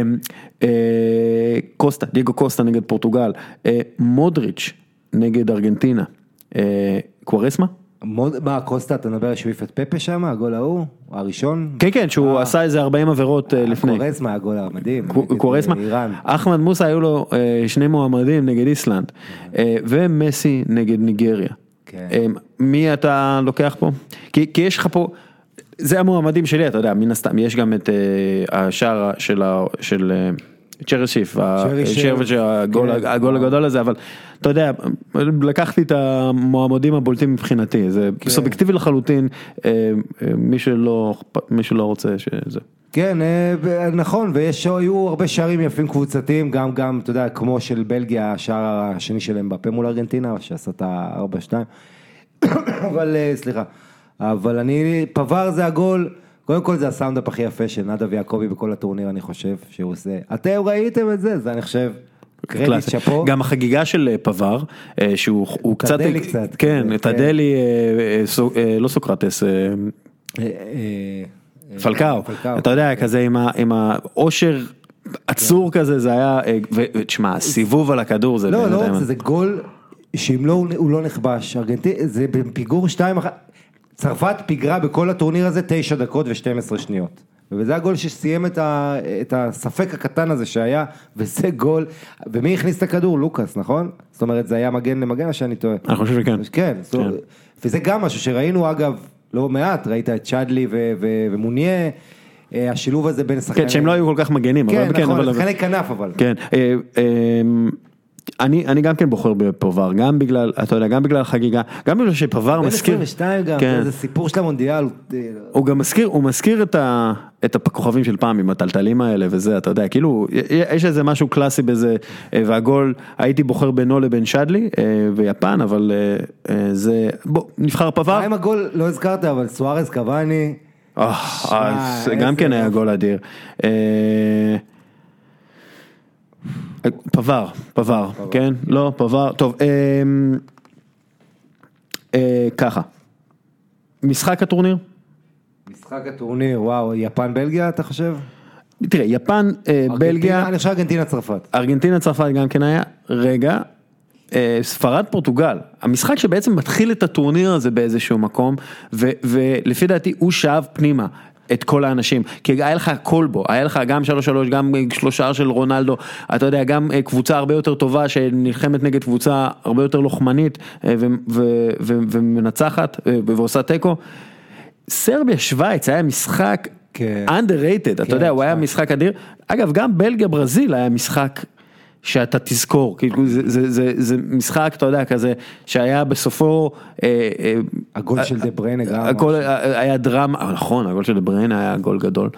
Speaker 3: דיגו קוסטה נגד פורטוגל, מודריץ' נגד ארגנטינה, קוארסמה
Speaker 2: מה, קוסטה, אתה מדבר שהעיף את פפה שם, הגול ההוא, הראשון?
Speaker 3: כן, כן, שהוא עשה איזה 40 עבירות לפני.
Speaker 2: קורסמה, הגול המדהים.
Speaker 3: קורסמה, אחמד מוסא היו לו 2 מועמדים נגד איסלנד, ומסי נגד ניגריה. מי אתה לוקח פה? כי יש לך פה, זה המועמדים שלי, אתה יודע, מן הסתם, יש גם את השער של צ'רשיף, הגול הגדול הזה, אבל אתה יודע, לקחתי את המועמדים הבולטים מבחינתי, זה סובייקטיבי לחלוטין, מי שלא רוצה שזה.
Speaker 2: כן, נכון, והיו הרבה שערים יפים קבוצתיים, גם, אתה יודע, כמו של בלגיה, השער השני שלהם בפה מול ארגנטינה, שעשה את 4-2, אבל, סליחה, אבל פבר זה הגול, קודם כל זה הסאונדאפ הכי יפה של נדב יעקבי בכל הטורניר, אני חושב שהוא עושה, אתם ראיתם את זה, אני חושב, קרדיט שפו.
Speaker 3: גם החגיגה של פבר, שהוא קצת,
Speaker 2: תדלי קצת.
Speaker 3: כן, תדלי, לא סוקרטס, פלקאו, אתה יודע, כזה עם האושר עצור כזה, זה היה, ותשמע, הסיבוב על הכדור זה...
Speaker 2: לא, זה גול שאם לא, הוא לא נכבש, זה בפיגור 2-1, צרפת פיגרה בכל הטורניר הזה 9 דקות ו12 שניות. וזה הגול שסיים את הספק הקטן הזה שהיה, וזה גול, ומי הכניס את הכדור? לוקאס, נכון? זאת אומרת, זה היה מגן למגן, או שאני טועה?
Speaker 3: אני חושב שכן.
Speaker 2: כן, וזה גם משהו שראינו, אגב, לא מעט, ראית את צ'אדלי ומוניה, השילוב הזה בין השחקנים.
Speaker 3: כן, שהם לא היו כל כך מגנים.
Speaker 2: כן, נכון, שחקני כנף אבל.
Speaker 3: כן, אני גם כן בוחר בפבר, גם בגלל, אתה יודע, גם בגלל החגיגה, גם בגלל שפבר מזכיר,
Speaker 2: בין 22 גם, זה סיפור של המונדיאל.
Speaker 3: הוא מזכיר את הכוכבים של פעם עם הטלטלים האלה וזה, אתה יודע, כאילו, יש איזה משהו קלאסי בזה, והגול, הייתי בוחר בינו לבין שדלי, ויפן, אבל זה, בוא, נבחר פבר.
Speaker 2: עם הגול, לא הזכרת, אבל סוארז קוואני.
Speaker 3: גם כן היה גול אדיר. פבר, כן? לא, פבר, טוב, ככה, משחק הטורניר?
Speaker 2: משחק הטורניר, וואו, יפן בלגיה אתה חושב?
Speaker 3: תראה, יפן, בלגיה,
Speaker 2: אני חושב ארגנטינה צרפת.
Speaker 3: ארגנטינה צרפת גם כן היה, רגע, ספרד פורטוגל, המשחק שבעצם מתחיל את הטורניר הזה באיזשהו מקום, ולפי דעתי הוא שאב פנימה, את כל האנשים, כי היה לך הכל בו, היה לך גם 3-3, גם 3 של רונלדו, אתה יודע, גם קבוצה הרבה יותר טובה, שנלחמת נגד קבוצה הרבה יותר לוחמנית, ומנצחת, ועושה טקו. סרביה שוויץ היה משחק underrated, אתה יודע, הוא היה משחק אדיר, אגב, גם בלגיה ברזיל היה משחק, שאתה תזכור, זה משחק, אתה יודע, כזה, שהיה בסופו,
Speaker 2: הגול של דה בריינה גם,
Speaker 3: היה דרמה, נכון, הגול של דה בריינה היה גול גדול,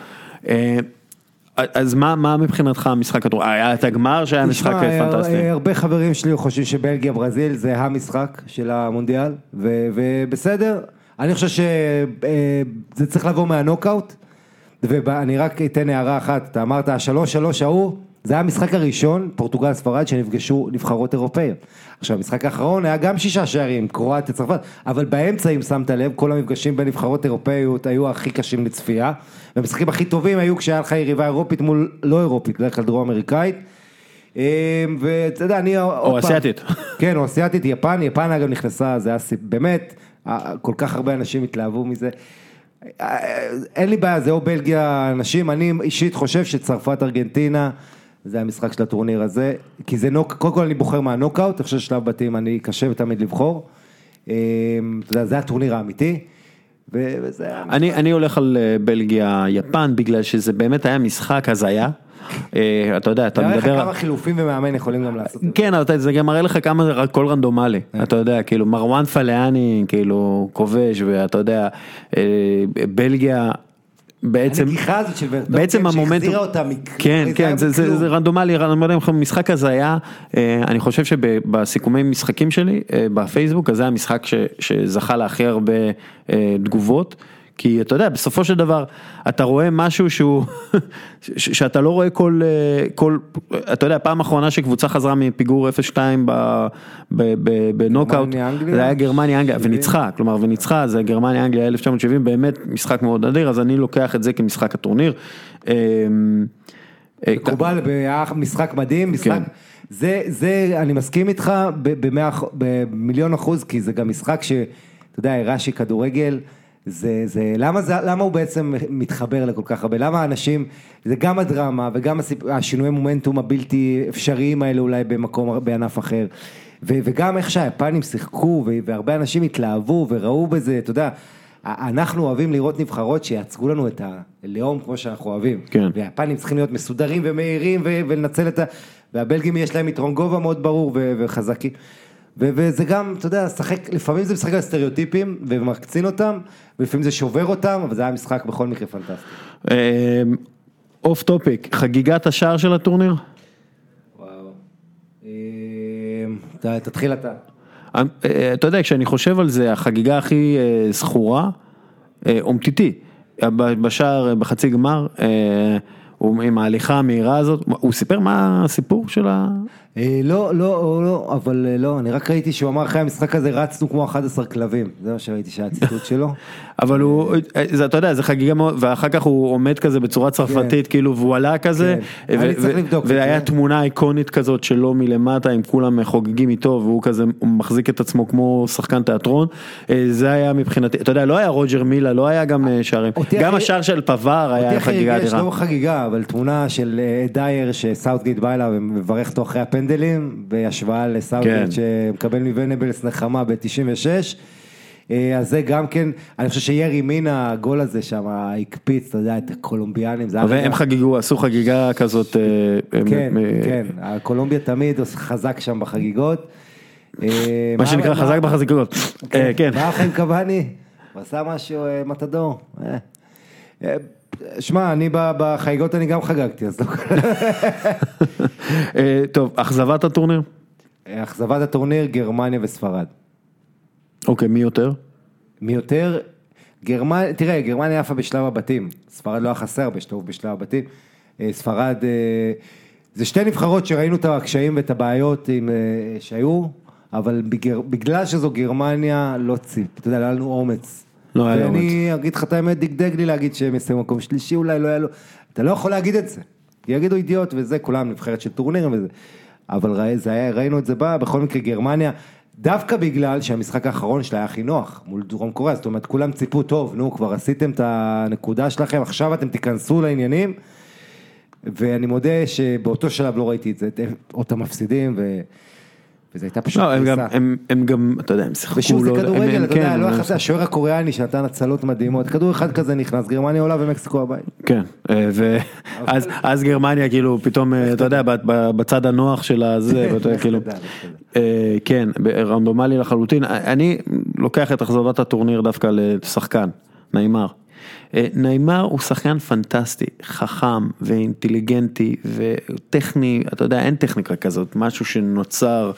Speaker 3: אז מה מבחינתך המשחק, היה את הגמר שהיה משחק פנטסטי?
Speaker 2: הרבה חברים שלי חושבים שבלגיה ברזיל זה המשחק של המונדיאל, ובסדר, אני חושב שזה צריך לבוא מהנוקאוט, ואני רק אתן הערה אחת, אתה אמרת, 3-3 ההוא, זה היה המשחק הראשון, פורטוגל ספרד, שנפגשו נבחרות אירופאיות. עכשיו, המשחק האחרון היה גם 6 שערים, קרואטיה, צרפת, אבל באמצע, אם שמת לב, כל המפגשים בין נבחרות אירופאיות היו הכי קשים לצפייה, והמשחקים הכי טובים היו כשהיה לך יריבה אירופית מול לא אירופית, בדרך כלל דרום אמריקאית, ואתה יודע, אני...
Speaker 3: או אסיאטית.
Speaker 2: כן, או אסיאטית, יפן אגב נכנסה, זה היה באמת, כל כך הרבה אנשים התלהבו מזה, אין לי בעיה, זה או בלגיה אנשים, אני אישית חושב שצרפת ארגנטינה, זה המשחק של הטורניר הזה, כי זה קודם כל אני בוחר מהנוקאוט, אני חושב ששלב בתים אני קשה תמיד לבחור, זה הטורניר האמיתי,
Speaker 3: אני הולך על בלגיה יפן, בגלל שזה באמת היה משחק הזיה, אתה יודע, אתה מדבר...
Speaker 2: היה לך כמה חילופים ומאמן יכולים גם לעשות את זה.
Speaker 3: כן, זה גם מראה לך כמה כל רנדומלי, אתה יודע, כאילו מרואן פלאני, כאילו כובש, ואתה יודע, בלגיה...
Speaker 2: הנגיחה הזאת של
Speaker 3: בעצם
Speaker 2: שהחזירה אותה
Speaker 3: כן, כן, זה רנדומלי, משחק הזה היה, אני חושב שבסיכומי משחקים שלי בפייסבוק, אז זה המשחק שזכה להכי הרבה תגובות, כי אתה יודע, בסופו של דבר, אתה רואה משהו שאתה לא רואה אתה יודע, פעם האחרונה שקבוצה חזרה מפיגור 0-2 בנוקאוט, זה היה גרמניה-אנגליה, וניצחה, כלומר, וניצחה, זה גרמניה-אנגליה 1970, באמת משחק מאוד אדיר, אז אני לוקח את זה כמשחק הטורניר.
Speaker 2: מקובל, משחק מדהים, משחק, זה, אני מסכים איתך ב1,000,000%, כי זה גם משחק אתה יודע, רש"י כדורגל, למה הוא בעצם מתחבר לכל כך הרבה? למה האנשים, זה גם הדרמה וגם השינוי מומנטום הבלתי אפשריים האלה אולי בענף אחר, וגם איך שהיפנים שיחקו, והרבה אנשים התלהבו וראו בזה, אתה יודע, אנחנו אוהבים לראות נבחרות שיצגו לנו את הלאום כמו שאנחנו אוהבים,
Speaker 3: כן.
Speaker 2: והיפנים צריכים להיות מסודרים ומהירים ולנצל והבלגים יש להם יתרון גובה מאוד ברור וחזקים. וזה גם, אתה יודע, לפעמים זה משחק על סטריאוטיפים, ומקצין אותם, ולפעמים זה שובר אותם, אבל זה היה משחק בכל מקרה פנטסטי.
Speaker 3: אוף טופיק, חגיגת השער של הטורניר?
Speaker 2: וואו. תתחיל אתה.
Speaker 3: אתה יודע, כשאני חושב על זה, החגיגה הכי זכורה, אומתיתי, בשער, בחצי גמר, עם ההליכה המהירה הזאת, הוא סיפר מה הסיפור של ה...
Speaker 2: לא, אבל לא, אני רק ראיתי שהוא אמר אחרי המשחק הזה, רצנו כמו 11 כלבים, זה מה שראיתי שהציטוט שלו.
Speaker 3: אבל הוא, אתה יודע, זה חגיגה מאוד, ואחר כך הוא עומד כזה בצורה צרפתית, כאילו, והוא עלה כזה, והיה תמונה איקונית כזאת שלו מלמטה, עם כולם חוגגים איתו, והוא כזה מחזיק את עצמו כמו שחקן תיאטרון, זה היה מבחינתי, אתה יודע, לא היה רוג'ר מילה, לא היה גם שערים, גם השער של פבר היה חגיגה אדירה.
Speaker 2: יש לא חגיגה, אבל תמונה של דייר שסאוטגייט בא אליו ומברך אותו אחרי הפנדלים, בהשוואה לסאוטגייט שמקבל מוונבלס נחמה ב-96, אז זה גם כן, אני חושב שירי מין הגול הזה שם, הקפיץ, אתה יודע, את הקולומביאנים.
Speaker 3: והם חגיגו, עשו חגיגה כזאת.
Speaker 2: כן, כן, הקולומביה תמיד חזק שם בחגיגות.
Speaker 3: מה שנקרא חזק בחגיגות. כן.
Speaker 2: מה לכם קבני? הוא עשה משהו מתדור. שמע, אני בחגיגות אני גם חגגתי, אז לא
Speaker 3: טוב, אכזבת הטורניר?
Speaker 2: אכזבת הטורניר, גרמניה וספרד.
Speaker 3: אוקיי, מי יותר?
Speaker 2: מי יותר? תראה, גרמניה יפה בשלב הבתים, ספרד לא היה חסר בשלב הבתים, ספרד, זה שתי נבחרות שראינו את הקשיים ואת הבעיות שהיו, אבל בגלל שזו גרמניה לא ציפ, אתה יודע, לא היה לנו אומץ.
Speaker 3: לא היה אומץ.
Speaker 2: ואני אגיד לך את האמת, דגדג לי להגיד שהם יסיימו מקום שלישי, אולי לא היה לו, אתה לא יכול להגיד את זה, יגידו אידיוט וזה, כולם נבחרת של טורנירים וזה, אבל ראינו את זה בכל מקרה גרמניה, דווקא בגלל שהמשחק האחרון שלה היה הכי נוח, מול דרום קוריאה, זאת אומרת, כולם ציפו טוב, נו, כבר עשיתם את הנקודה שלכם, עכשיו אתם תיכנסו לעניינים, ואני מודה שבאותו שלב לא ראיתי את זה, אותם מפסידים, וזה הייתה פשוט פריסה.
Speaker 3: הם גם, אתה יודע, הם שיחקו.
Speaker 2: ושוב זה כדורגל, אתה יודע, לא יחסי, השוער הקוריאני שנתן הצלות מדהימות, כדור אחד כזה נכנס, גרמניה עולה ומקסיקו הבית. כן,
Speaker 3: ואז גרמניה כאילו פתאום, אתה יודע, בצד הנוח של הזה, כאילו, כן, רנדומלי לחלוטין, אני לוקח את אכזבת הטורניר דווקא לשחקן, ניימר. ניימר הוא שחקן פנטסטי, חכם ואינטליגנטי וטכני, אתה יודע, אין טכניקה כזאת, משהו שנוצר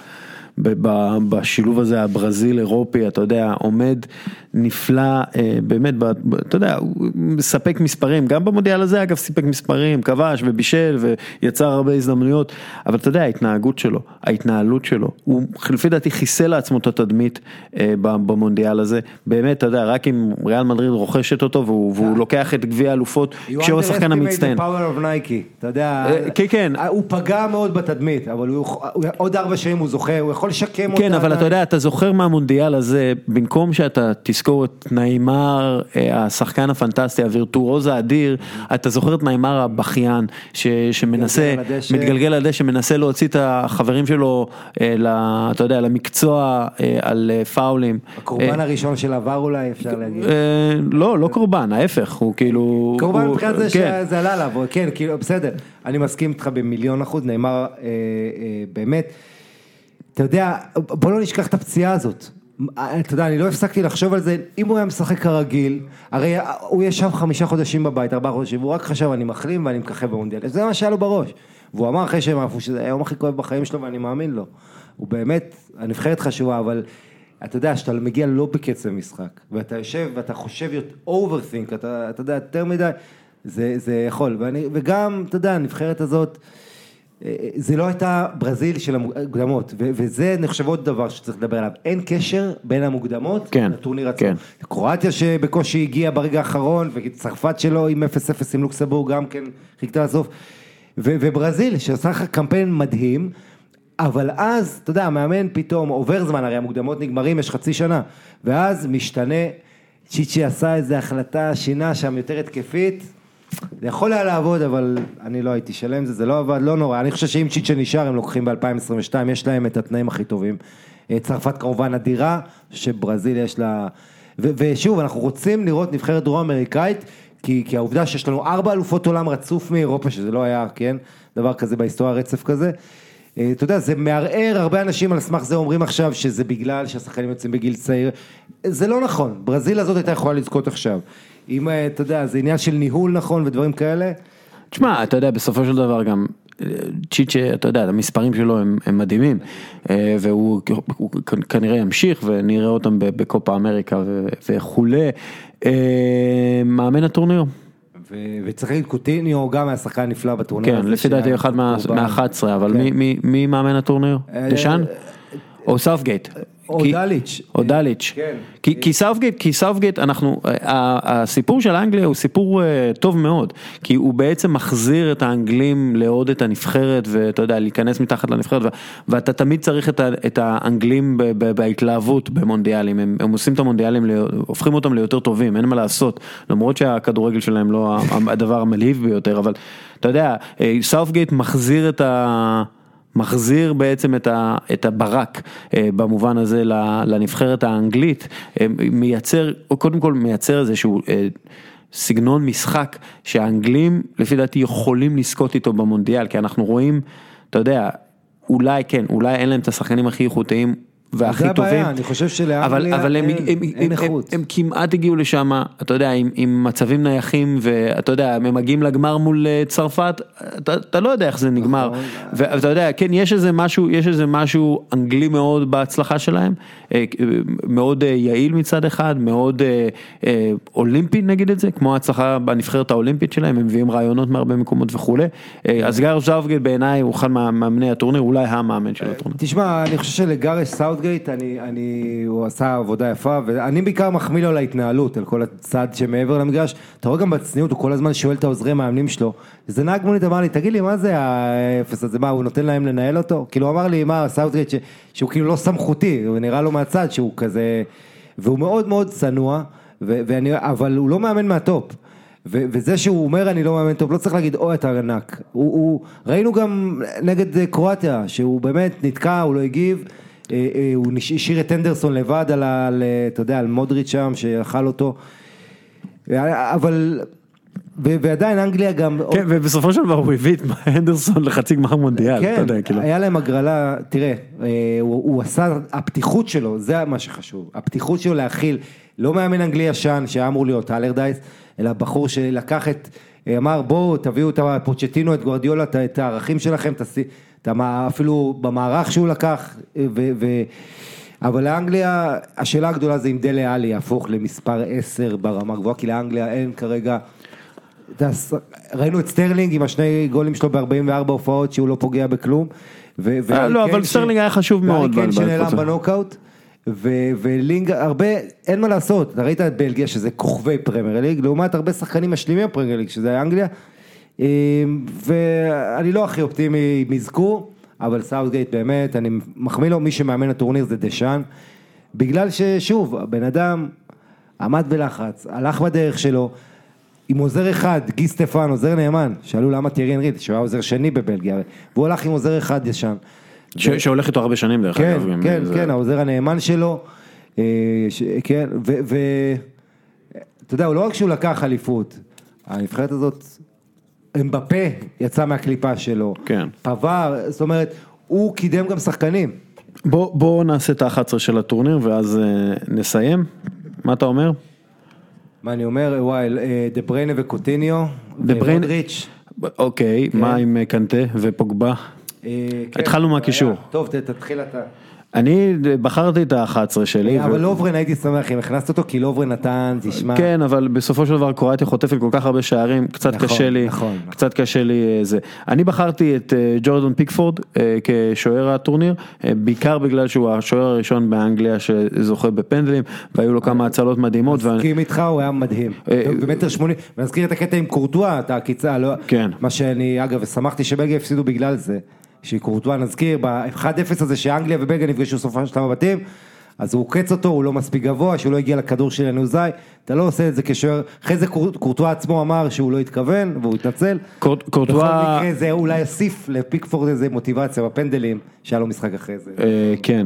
Speaker 3: בשילוב הזה, הברזיל, אירופי, אתה יודע, עומד נפלא, באמת, אתה יודע, הוא מספק מספרים, גם במונדיאל הזה, אגב, סיפק מספרים, כבש ובישל ויצר הרבה הזדמנויות, אבל אתה יודע, ההתנהגות שלו, ההתנהלות שלו, הוא חלפי דעתי חיסל לעצמו את התדמית במונדיאל הזה, באמת, אתה יודע, רק אם ריאל מדריד רוכשת אותו, והוא לוקח את גביע האלופות, כשהוא השחקן המצטיין.
Speaker 2: אתה יודע, הוא פגע מאוד בתדמית, אבל עוד 4 שנים הוא זוכה, הוא יכול לשקם אותה.
Speaker 3: כן, אבל אתה יודע, אתה זוכר מהמונדיאל הזה, במקום שאתה תזכור את ניימר, השחקן הפנטסטי, הווירטואוז האדיר, אתה זוכר את ניימר הבכיין, שמנסה, מתגלגל על דשא, שמנסה להוציא את החברים שלו, אתה יודע, למקצוע, על פאולים.
Speaker 2: הקורבן הראשון של עבר אולי, אפשר להגיד.
Speaker 3: לא קורבן, ההפך, הוא כאילו...
Speaker 2: קורבן מבחינת זה שזה עלה עליו, כן, כאילו, בסדר, אני מסכים איתך ב1,000,000%, ניימר באמת, אתה יודע, בוא לא נשכח את הפציעה הזאת. אתה יודע, אני לא הפסקתי לחשוב על זה, אם הוא היה משחק כרגיל, הרי הוא ישב 5 חודשים בבית, 4 חודשים, והוא רק חשב, אני מחלים ואני מככב במונדיאל. זה מה שהיה לו בראש. והוא אמר אחרי שהם עפו, שזה היום הכי כואב בחיים שלו, ואני מאמין לו. הוא באמת, הנבחרת חשובה, אבל אתה יודע, שאתה מגיע לא בקצב משחק, ואתה יושב ואתה חושב overthink, אתה יודע, יותר מדי, זה יכול. וגם, אתה יודע, הנבחרת הזאת, זה לא הייתה ברזיל של המוקדמות, וזה נחשב עוד דבר שצריך לדבר עליו, אין קשר בין המוקדמות לטורניר עצמו. קרואטיה שבקושי הגיעה ברגע האחרון, וצרפת שלו עם 0-0 עם לוקסמבורג גם כן חיכתה לסוף, וברזיל שעושה לך קמפיין מדהים, אבל אז, אתה יודע, המאמן פתאום עובר זמן, הרי המוקדמות נגמרים, יש חצי שנה, ואז משתנה, צ'יצ'י עשה איזו החלטה, שינה שם יותר התקפית, זה יכול היה לעבוד, אבל אני לא הייתי שלם, זה לא עבד, לא נורא, אני חושב שאם צ'יצ'י נשאר, הם לוקחים ב-2022, יש להם את התנאים הכי טובים, צרפת כמובן אדירה, שברזיל יש לה, ושוב, אנחנו רוצים לראות נבחרת דרום אמריקאית, כי העובדה שיש לנו 4 אלופות עולם רצוף מאירופה, שזה לא היה, כן, דבר כזה בהיסטוריה, רצף כזה, אתה יודע, זה מערער, הרבה אנשים על סמך זה אומרים עכשיו, שזה בגלל שהשחקנים יוצאים בגיל צעיר, זה לא נכון, ברזיל הזאת הייתה יכולה לזכות עכשיו, אם אתה יודע, זה עניין של ניהול נכון ודברים כאלה.
Speaker 3: תשמע, אתה יודע, בסופו של דבר גם, צ'יצ'ה, אתה יודע, המספרים שלו הם מדהימים, והוא כנראה ימשיך, ונראה אותם בקופה אמריקה וכולי, מאמן הטורניר.
Speaker 2: וצריך להגיד קוטיניו, גם היה שחקן נפלא בטורניר.
Speaker 3: כן, לפי דעתי אחד מה-11, אבל מי מאמן הטורניר? דשאן? או סאופגייט?
Speaker 2: או דליץ'.
Speaker 3: כי סאופגייט, הסיפור של אנגליה הוא סיפור טוב מאוד, כי הוא בעצם מחזיר את האנגלים לעוד את הנבחרת, ואתה יודע, להיכנס מתחת לנבחרת, ואתה תמיד צריך את האנגלים בהתלהבות במונדיאלים, הם עושים את המונדיאלים, הופכים אותם ליותר טובים, אין מה לעשות, למרות שהכדורגל שלהם לא הדבר המלהיב ביותר, אבל אתה יודע, סאופגייט מחזיר בעצם את הברק במובן הזה לנבחרת האנגלית, קודם כל מייצר איזשהו סגנון משחק שהאנגלים לפי דעתי יכולים לזכות איתו במונדיאל, כי אנחנו רואים, אתה יודע, אולי אין להם את השחקנים הכי איכותיים והכי טובים,
Speaker 2: אני חושב שלאנגליה אין איכות.
Speaker 3: הם כמעט הגיעו לשם, אתה יודע, עם מצבים נייחים, ואתה יודע, הם מגיעים לגמר מול צרפת, אתה לא יודע איך זה נגמר, ואתה יודע, כן, יש איזה משהו אנגלי מאוד בהצלחה שלהם, מאוד יעיל מצד אחד, מאוד אולימפי נגיד את זה, כמו ההצלחה בנבחרת האולימפית שלהם, הם מביאים רעיונות מהרבה מקומות וכו'. אז גארש סאות'גייט בעיניי הוא אחד מהמאמני הטורניר, אולי המאמן של הטורניר.
Speaker 2: תשמע, אני חושב שלגארש סאות'גייט, הוא עשה עבודה יפה, ואני בעיקר מחמיא לו על ההתנהלות, על כל הצד שמעבר למגרש, אתה רואה גם בצניעות, הוא כל הזמן שואל את העוזרי מאמנים שלו, זה נהג מונית אמר לי, תגיד לי, מה זה האפס הזה, מה, הוא נותן להם לנהל אותו? כאילו, הוא אמר לי, מה, סאות'גייט, שהוא כאילו לא סמכותי, הוא נראה לו מהצד, שהוא כזה, והוא מאוד מאוד צנוע, אבל הוא לא מאמן מהטופ, וזה שהוא אומר אני לא מאמן טוב, לא צריך להגיד, אתה ענק, ראינו גם נגד קרואטיה, שהוא באמת נתקע, הוא לא הגיב, הוא השאיר את אנדרסון לבד אתה יודע, על מודריץ' שם שאכל אותו, אבל ועדיין אנגליה גם
Speaker 3: כן, ובסופו של דבר הוא הביא את אנדרסון לחצי גמר מונדיאל,
Speaker 2: כן, היה להם הגרלה, תראה, הוא עשה, הפתיחות שלו, זה מה שחשוב, הפתיחות שלו להכיל, לא מאמן אנגלי ישן שאמור להיות אלרדייס, אלא בחור שלקח אמר בואו תביאו את פוצ'טינו, את גוארדיולה, את הערכים שלכם, אפילו במערך שהוא לקח, אבל לאנגליה, השאלה הגדולה זה אם דלה אלי יהפוך למספר 10 ברמה גבוהה, כי לאנגליה אין כרגע, ראינו את סטרלינג עם השני גולים שלו ב-44 הופעות, שהוא לא פוגע בכלום,
Speaker 3: לא, אבל סטרלינג היה חשוב מאוד,
Speaker 2: כן, שנעלם בנוקאוט, ולינג, הרבה, אין מה לעשות, אתה ראית את בלגיה, שזה כוכבי פרמייר ליג, לעומת הרבה שחקנים משלימים פרמייר ליג, שזה אנגליה, ואני לא הכי אופטימי מזכור, אבל סאות'גייט באמת, אני מחמיא לו, מי שמאמן הטורניר זה דשאן, בגלל ששוב, הבן אדם עמד בלחץ, הלך בדרך שלו, עם עוזר אחד, גי סטפן, עוזר נאמן, שאלו למה תיארי אנרי, שהוא היה עוזר שני בבלגיה, והוא הלך עם עוזר אחד ישן.
Speaker 3: שהולך איתו הרבה שנים דרך אגב.
Speaker 2: כן, העוזר הנאמן שלו, כן, אתה יודע, הוא לא רק שהוא לקח אליפות, הנבחרת הזאת, אמבפה יצא מהקליפה שלו,
Speaker 3: כן.
Speaker 2: פבר, זאת אומרת, הוא קידם גם שחקנים.
Speaker 3: בוא נעשה את ה-11 של הטורניר, ואז נסיים. מה אתה אומר?
Speaker 2: מה אני אומר? וואי, דה בריינה וקוטיניו, ומודריץ'.
Speaker 3: אוקיי, מה עם קנטה ופוגבה? התחלנו מהקישור.
Speaker 2: טוב, תתחיל אתה.
Speaker 3: אני בחרתי את ה-11 שלי.
Speaker 2: אבל לוברן הייתי שמח אם הכנסת אותו, כי לוברן נתן, תשמע.
Speaker 3: כן, אבל בסופו של דבר קרואטיה חוטפת כל כך הרבה שערים, קצת קשה לי זה. אני בחרתי את ג'ורדן פיקפורד כשוער הטורניר, בעיקר בגלל שהוא השוער הראשון באנגליה שזוכה בפנדלים, והיו לו כמה הצלות מדהימות.
Speaker 2: מסכים איתך, הוא היה מדהים. במטר 80, ונזכיר את הקטע עם קורטואה, את העקיצה, מה שאני, אגב, שמחתי שבלגיה הפסידו בגלל זה. שקורטואה נזכיר, ב-1-0 הזה שאנגליה ובלגיה נפגשו סופה של הבתים, אז הוא קץ אותו, הוא לא מספיק גבוה, שהוא לא הגיע לכדור של ינוזאי, אתה לא עושה את זה כשוער, אחרי זה קורטואה עצמו אמר שהוא לא התכוון, והוא התנצל, בכל מקרה זה אולי יוסיף לפיקפורד איזה מוטיבציה בפנדלים, שהיה לו משחק אחרי זה.
Speaker 3: כן,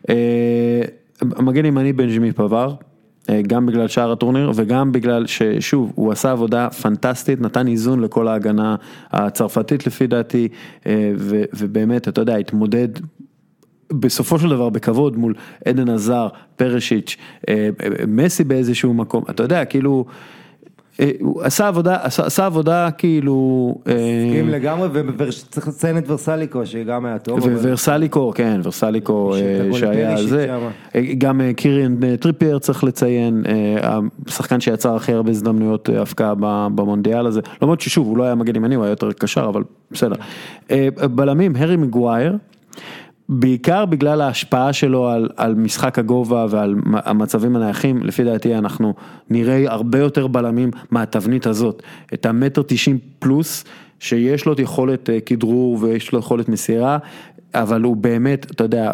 Speaker 3: המגן ימני בנג'מי פבר, גם בגלל שער הטורניר, וגם בגלל ששוב, הוא עשה עבודה פנטסטית, נתן איזון לכל ההגנה הצרפתית לפי דעתי, ובאמת, אתה יודע, התמודד בסופו של דבר בכבוד מול עדן עזר, פרשיץ', מסי באיזשהו מקום, אתה יודע, כאילו, הוא עשה עבודה כאילו...
Speaker 2: סכים לגמרי, וצריך לציין את ורסליקו, שגם היה טוב.
Speaker 3: ורסליקו, כן, ורסליקו שהיה זה, גם קיריאן טריפייר צריך לציין, השחקן שיצר הכי הרבה הזדמנויות הפקעה במונדיאל הזה, למרות ששוב, הוא לא היה מגן ימני, הוא היה יותר קשר, אבל בסדר. בלמים, הרי מגווייר, בעיקר בגלל ההשפעה שלו על משחק הגובה ועל המצבים הנייחים, לפי דעתי אנחנו נראה הרבה יותר בלמים מהתבנית הזאת, את ה1.90 פלוס, שיש לו יכולת כדרור ויש לו יכולת מסירה, אבל הוא באמת, אתה יודע,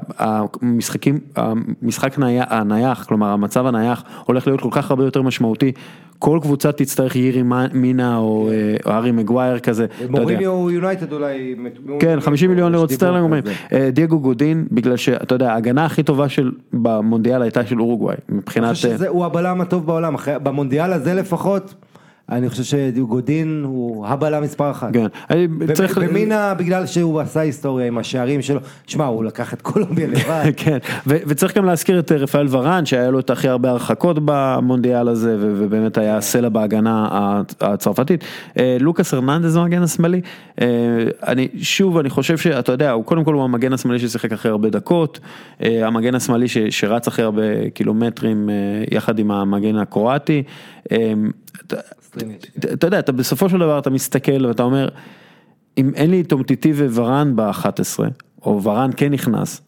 Speaker 3: המשחק הנייח, כלומר המצב הנייח הולך להיות כל כך הרבה יותר משמעותי, כל קבוצה תצטרך יירי מינה או ארי מגווייר כזה.
Speaker 2: מוריניו יונייטד אולי.
Speaker 3: כן, 50 מיליון לירות סטרלינג אומרים. דייגו גודין, בגלל שאתה יודע, ההגנה הכי טובה במונדיאל הייתה של אורוגוואי, מבחינת...
Speaker 2: אני חושב שהוא הבלם הטוב בעולם, במונדיאל הזה לפחות, אני חושב שגודין הוא הבלם מספר אחת.
Speaker 3: כן.
Speaker 2: ומינה בגלל שהוא עשה היסטוריה עם השערים שלו, תשמע, הוא לקח את קולומביה לבד.
Speaker 3: כן, וצריך גם להזכיר את רפאל ורן, שהיה לו את הכי הרבה הרחקות במונדיאל הזה, ובאמת היה סלע בהגנה הצרפתית. לוקאס הרננדז הוא המגן השמאלי. אני חושב שאתה יודע, קודם כל הוא המגן השמאלי ששיחק אחרי הרבה דקות, המגן השמאלי שרץ אחרי הרבה קילומטרים, יחד עם המגן הקרואטי. אתה יודע, בסופו של דבר אתה מסתכל ואתה אומר, אם אין לי תומטיטי וורן ב-11, או ורן כן נכנס,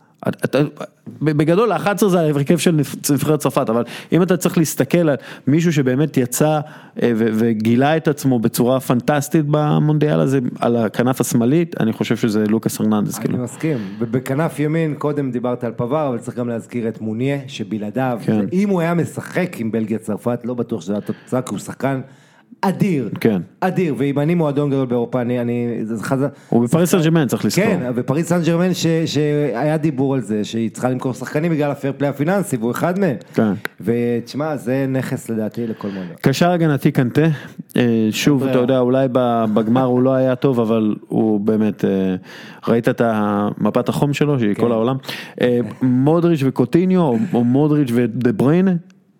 Speaker 3: בגדול ה-11 זה ההרכב של נבחרת צרפת, אבל אם אתה צריך להסתכל על מישהו שבאמת יצא וגילה את עצמו בצורה פנטסטית במונדיאל הזה, על הכנף השמאלית, אני חושב שזה לוקאס הרננדז.
Speaker 2: אני מסכים, ובכנף ימין קודם דיברת על פבר, אבל צריך גם להזכיר את מוניה, שבלעדיו, אם הוא היה משחק עם בלגיה צרפת, לא בטוח שזה היה תוצאה, כי הוא שחקן אדיר,
Speaker 3: כן.
Speaker 2: אדיר, ואם אני מועדון גדול באירופה,
Speaker 3: הוא בפריס סן ז'רמן צריך לזכור.
Speaker 2: כן, בפריס סן ז'רמן שהיה דיבור על זה, שהיא צריכה למכור שחקנים בגלל הפייר פליי הפיננסי, והוא אחד מהם.
Speaker 3: כן.
Speaker 2: ותשמע, זה נכס לדעתי לכל מועדון.
Speaker 3: קשר הגנתי קנטה, שוב, אתה יודע, אולי בגמר הוא לא היה טוב, אבל הוא באמת, ראית את מפת החום שלו, שהיא כל העולם. מודריץ' וקוטיניו, או מודריץ' ודה בריינה,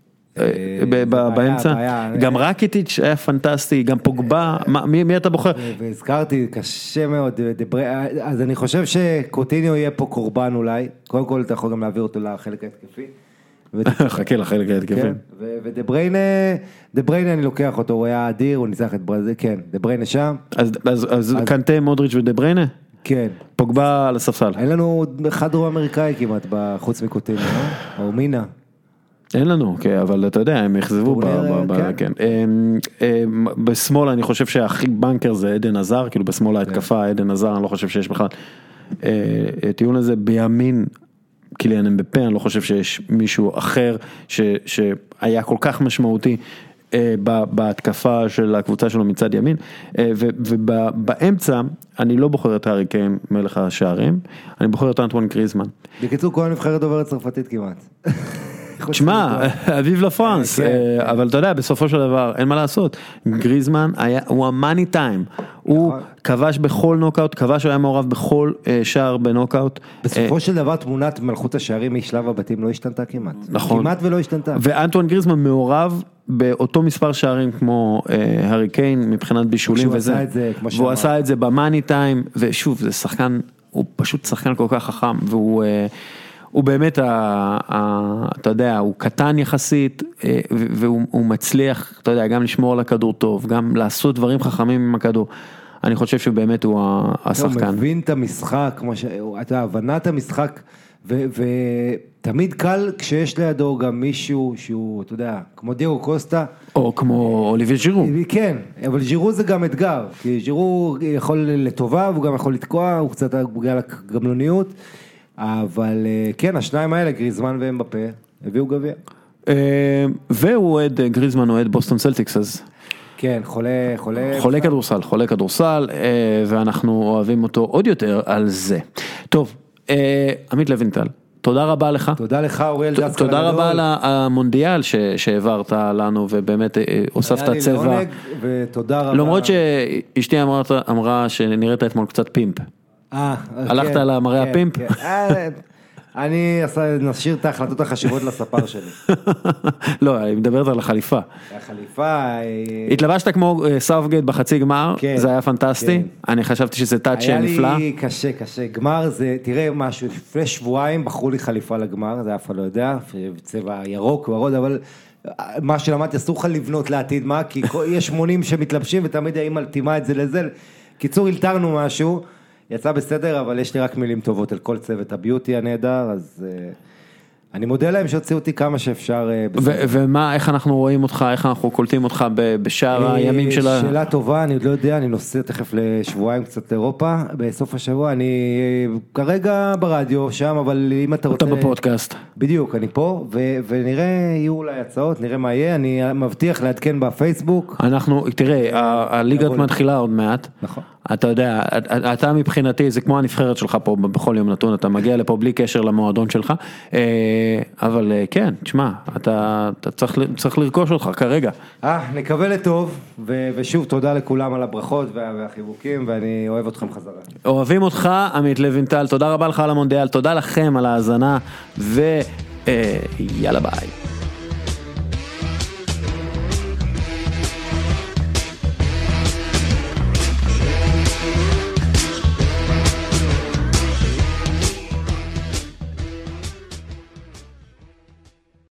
Speaker 3: באמצע, גם רקיטיץ' היה פנטסטי, גם פוגבה, מי אתה בוחר?
Speaker 2: והזכרתי, קשה מאוד, אז אני חושב שקוטיניו יהיה פה קורבן אולי, קודם כל אתה יכול גם להעביר אותו לחלק ההתקפי.
Speaker 3: חכה לחלק ההתקפי.
Speaker 2: ודה בריינה אני לוקח אותו, הוא היה אדיר, הוא ניצח את ברזיל, כן, דה בריינה שם.
Speaker 3: אז קנטה, מודריץ' ודה בריינה?
Speaker 2: כן.
Speaker 3: פוגבה על הספסל.
Speaker 2: אין לנו אחד דרום אמריקאי כמעט, חוץ מקוטיניו, או מינה.
Speaker 3: אין לנו, כן, אבל אתה יודע, הם יחזבו, כן. בשמאל אני חושב שהכי בנקר זה עדן עזר, כאילו בשמאל ההתקפה, עדן עזר, אני לא חושב שיש בכלל טיעון הזה, בימין, קיליאן אמבפה, אני לא חושב שיש מישהו אחר שהיה כל כך משמעותי בהתקפה של הקבוצה שלו מצד ימין, ובאמצע אני לא בוחר את הארי קיין מלך השערים, אני בוחר את אנטואן גריזמן.
Speaker 2: בקיצור, כל הנבחרת דוברת צרפתית כמעט.
Speaker 3: תשמע, אביב לפרנס, אבל אתה יודע, בסופו של דבר, אין מה לעשות, גריזמן הוא המאני טיים, הוא כבש בכל נוקאוט, כבש הוא היה מעורב בכל שער בנוקאוט.
Speaker 2: בסופו של דבר, תמונת מלכות השערים משלב הבתים לא השתנתה כמעט.
Speaker 3: נכון.
Speaker 2: כמעט ולא השתנתה.
Speaker 3: ואנטואן גריזמן מעורב באותו מספר שערים כמו הארי קיין, מבחינת בישולים וזה. והוא עשה את זה במאני טיים, ושוב, זה שחקן, הוא פשוט שחקן כל כך חכם, הוא באמת, אתה יודע, הוא קטן יחסית, והוא מצליח, אתה יודע, גם לשמור על הכדור טוב, גם לעשות דברים חכמים עם הכדור. אני חושב שבאמת הוא השחקן.
Speaker 2: הוא מבין את המשחק, אתה יודע, הבנת המשחק, ותמיד קל כשיש לידו גם מישהו שהוא, אתה יודע, כמו דיאגו קוסטה.
Speaker 3: או כמו אוליביה ז'ירו.
Speaker 2: כן, אבל ז'ירו זה גם אתגר, כי ז'ירו יכול לטובה, והוא גם יכול לתקוע, הוא קצת בגלל הגמלוניות, אבל כן, השניים האלה, גריזמן ואמבפה, הביאו גביע.
Speaker 3: והוא אוהד, גריזמן אוהד בוסטון סלטיקס, אז...
Speaker 2: כן,
Speaker 3: חולה כדורסל, ואנחנו אוהבים אותו עוד יותר על זה. טוב, עמית לוינטל, תודה רבה לך.
Speaker 2: תודה לך, אוריאל דסקל.
Speaker 3: תודה רבה על המונדיאל שהעברת לנו, ובאמת הוספת צבע.
Speaker 2: היה לי לעונג, ותודה רבה.
Speaker 3: למרות שאשתי אמרה שנראית אתמול קצת פימפ. הלכת על המראה הפימפ?
Speaker 2: אני נשאיר את ההחלטות החשיבות לספר שלי.
Speaker 3: לא, היא מדברת על החליפה.
Speaker 2: החליפה...
Speaker 3: התלבשת כמו סאופגייט בחצי גמר, זה היה פנטסטי. אני חשבתי שזה טאץ' נפלא.
Speaker 2: היה לי קשה. גמר זה, תראה משהו, לפני שבועיים בחרו לי חליפה לגמר, זה אף אחד לא יודע, צבע ירוק ורוד, אבל מה שלמדתי, אסור לך לבנות לעתיד, מה? כי יש 80 שמתלבשים ותמיד האמא תימה את זה לזה. קיצור, הלתרנו משהו. יצא בסדר, אבל יש לי רק מילים טובות על כל צוות הביוטי הנהדר, אז אני מודה להם שהוציאו אותי כמה שאפשר.
Speaker 3: ומה, איך אנחנו רואים אותך, איך אנחנו קולטים אותך בשאר הימים של ה...
Speaker 2: שאלה טובה, אני עוד לא יודע, אני נוסע תכף לשבועיים קצת לאירופה, בסוף השבוע, אני כרגע ברדיו שם, אבל אם אתה רוצה...
Speaker 3: אתה בפודקאסט.
Speaker 2: בדיוק, אני פה, ונראה, יהיו אולי הצעות, נראה מה יהיה, אני מבטיח לעדכן בפייסבוק.
Speaker 3: אנחנו, תראה, הליגה מתחילה עוד מעט.
Speaker 2: נכון.
Speaker 3: אתה יודע, אתה מבחינתי, זה כמו הנבחרת שלך פה בכל יום נתון, אתה מגיע לפה בלי קשר למועדון שלך, אבל כן, תשמע, אתה צריך לרכוש אותך כרגע.
Speaker 2: נקווה לטוב, ושוב תודה לכולם על הברכות והחיבוקים, ואני אוהב אתכם חזרה.
Speaker 3: אוהבים אותך, עמית לוינטל, תודה רבה לך על המונדיאל, תודה לכם על ההאזנה, ויאללה ביי.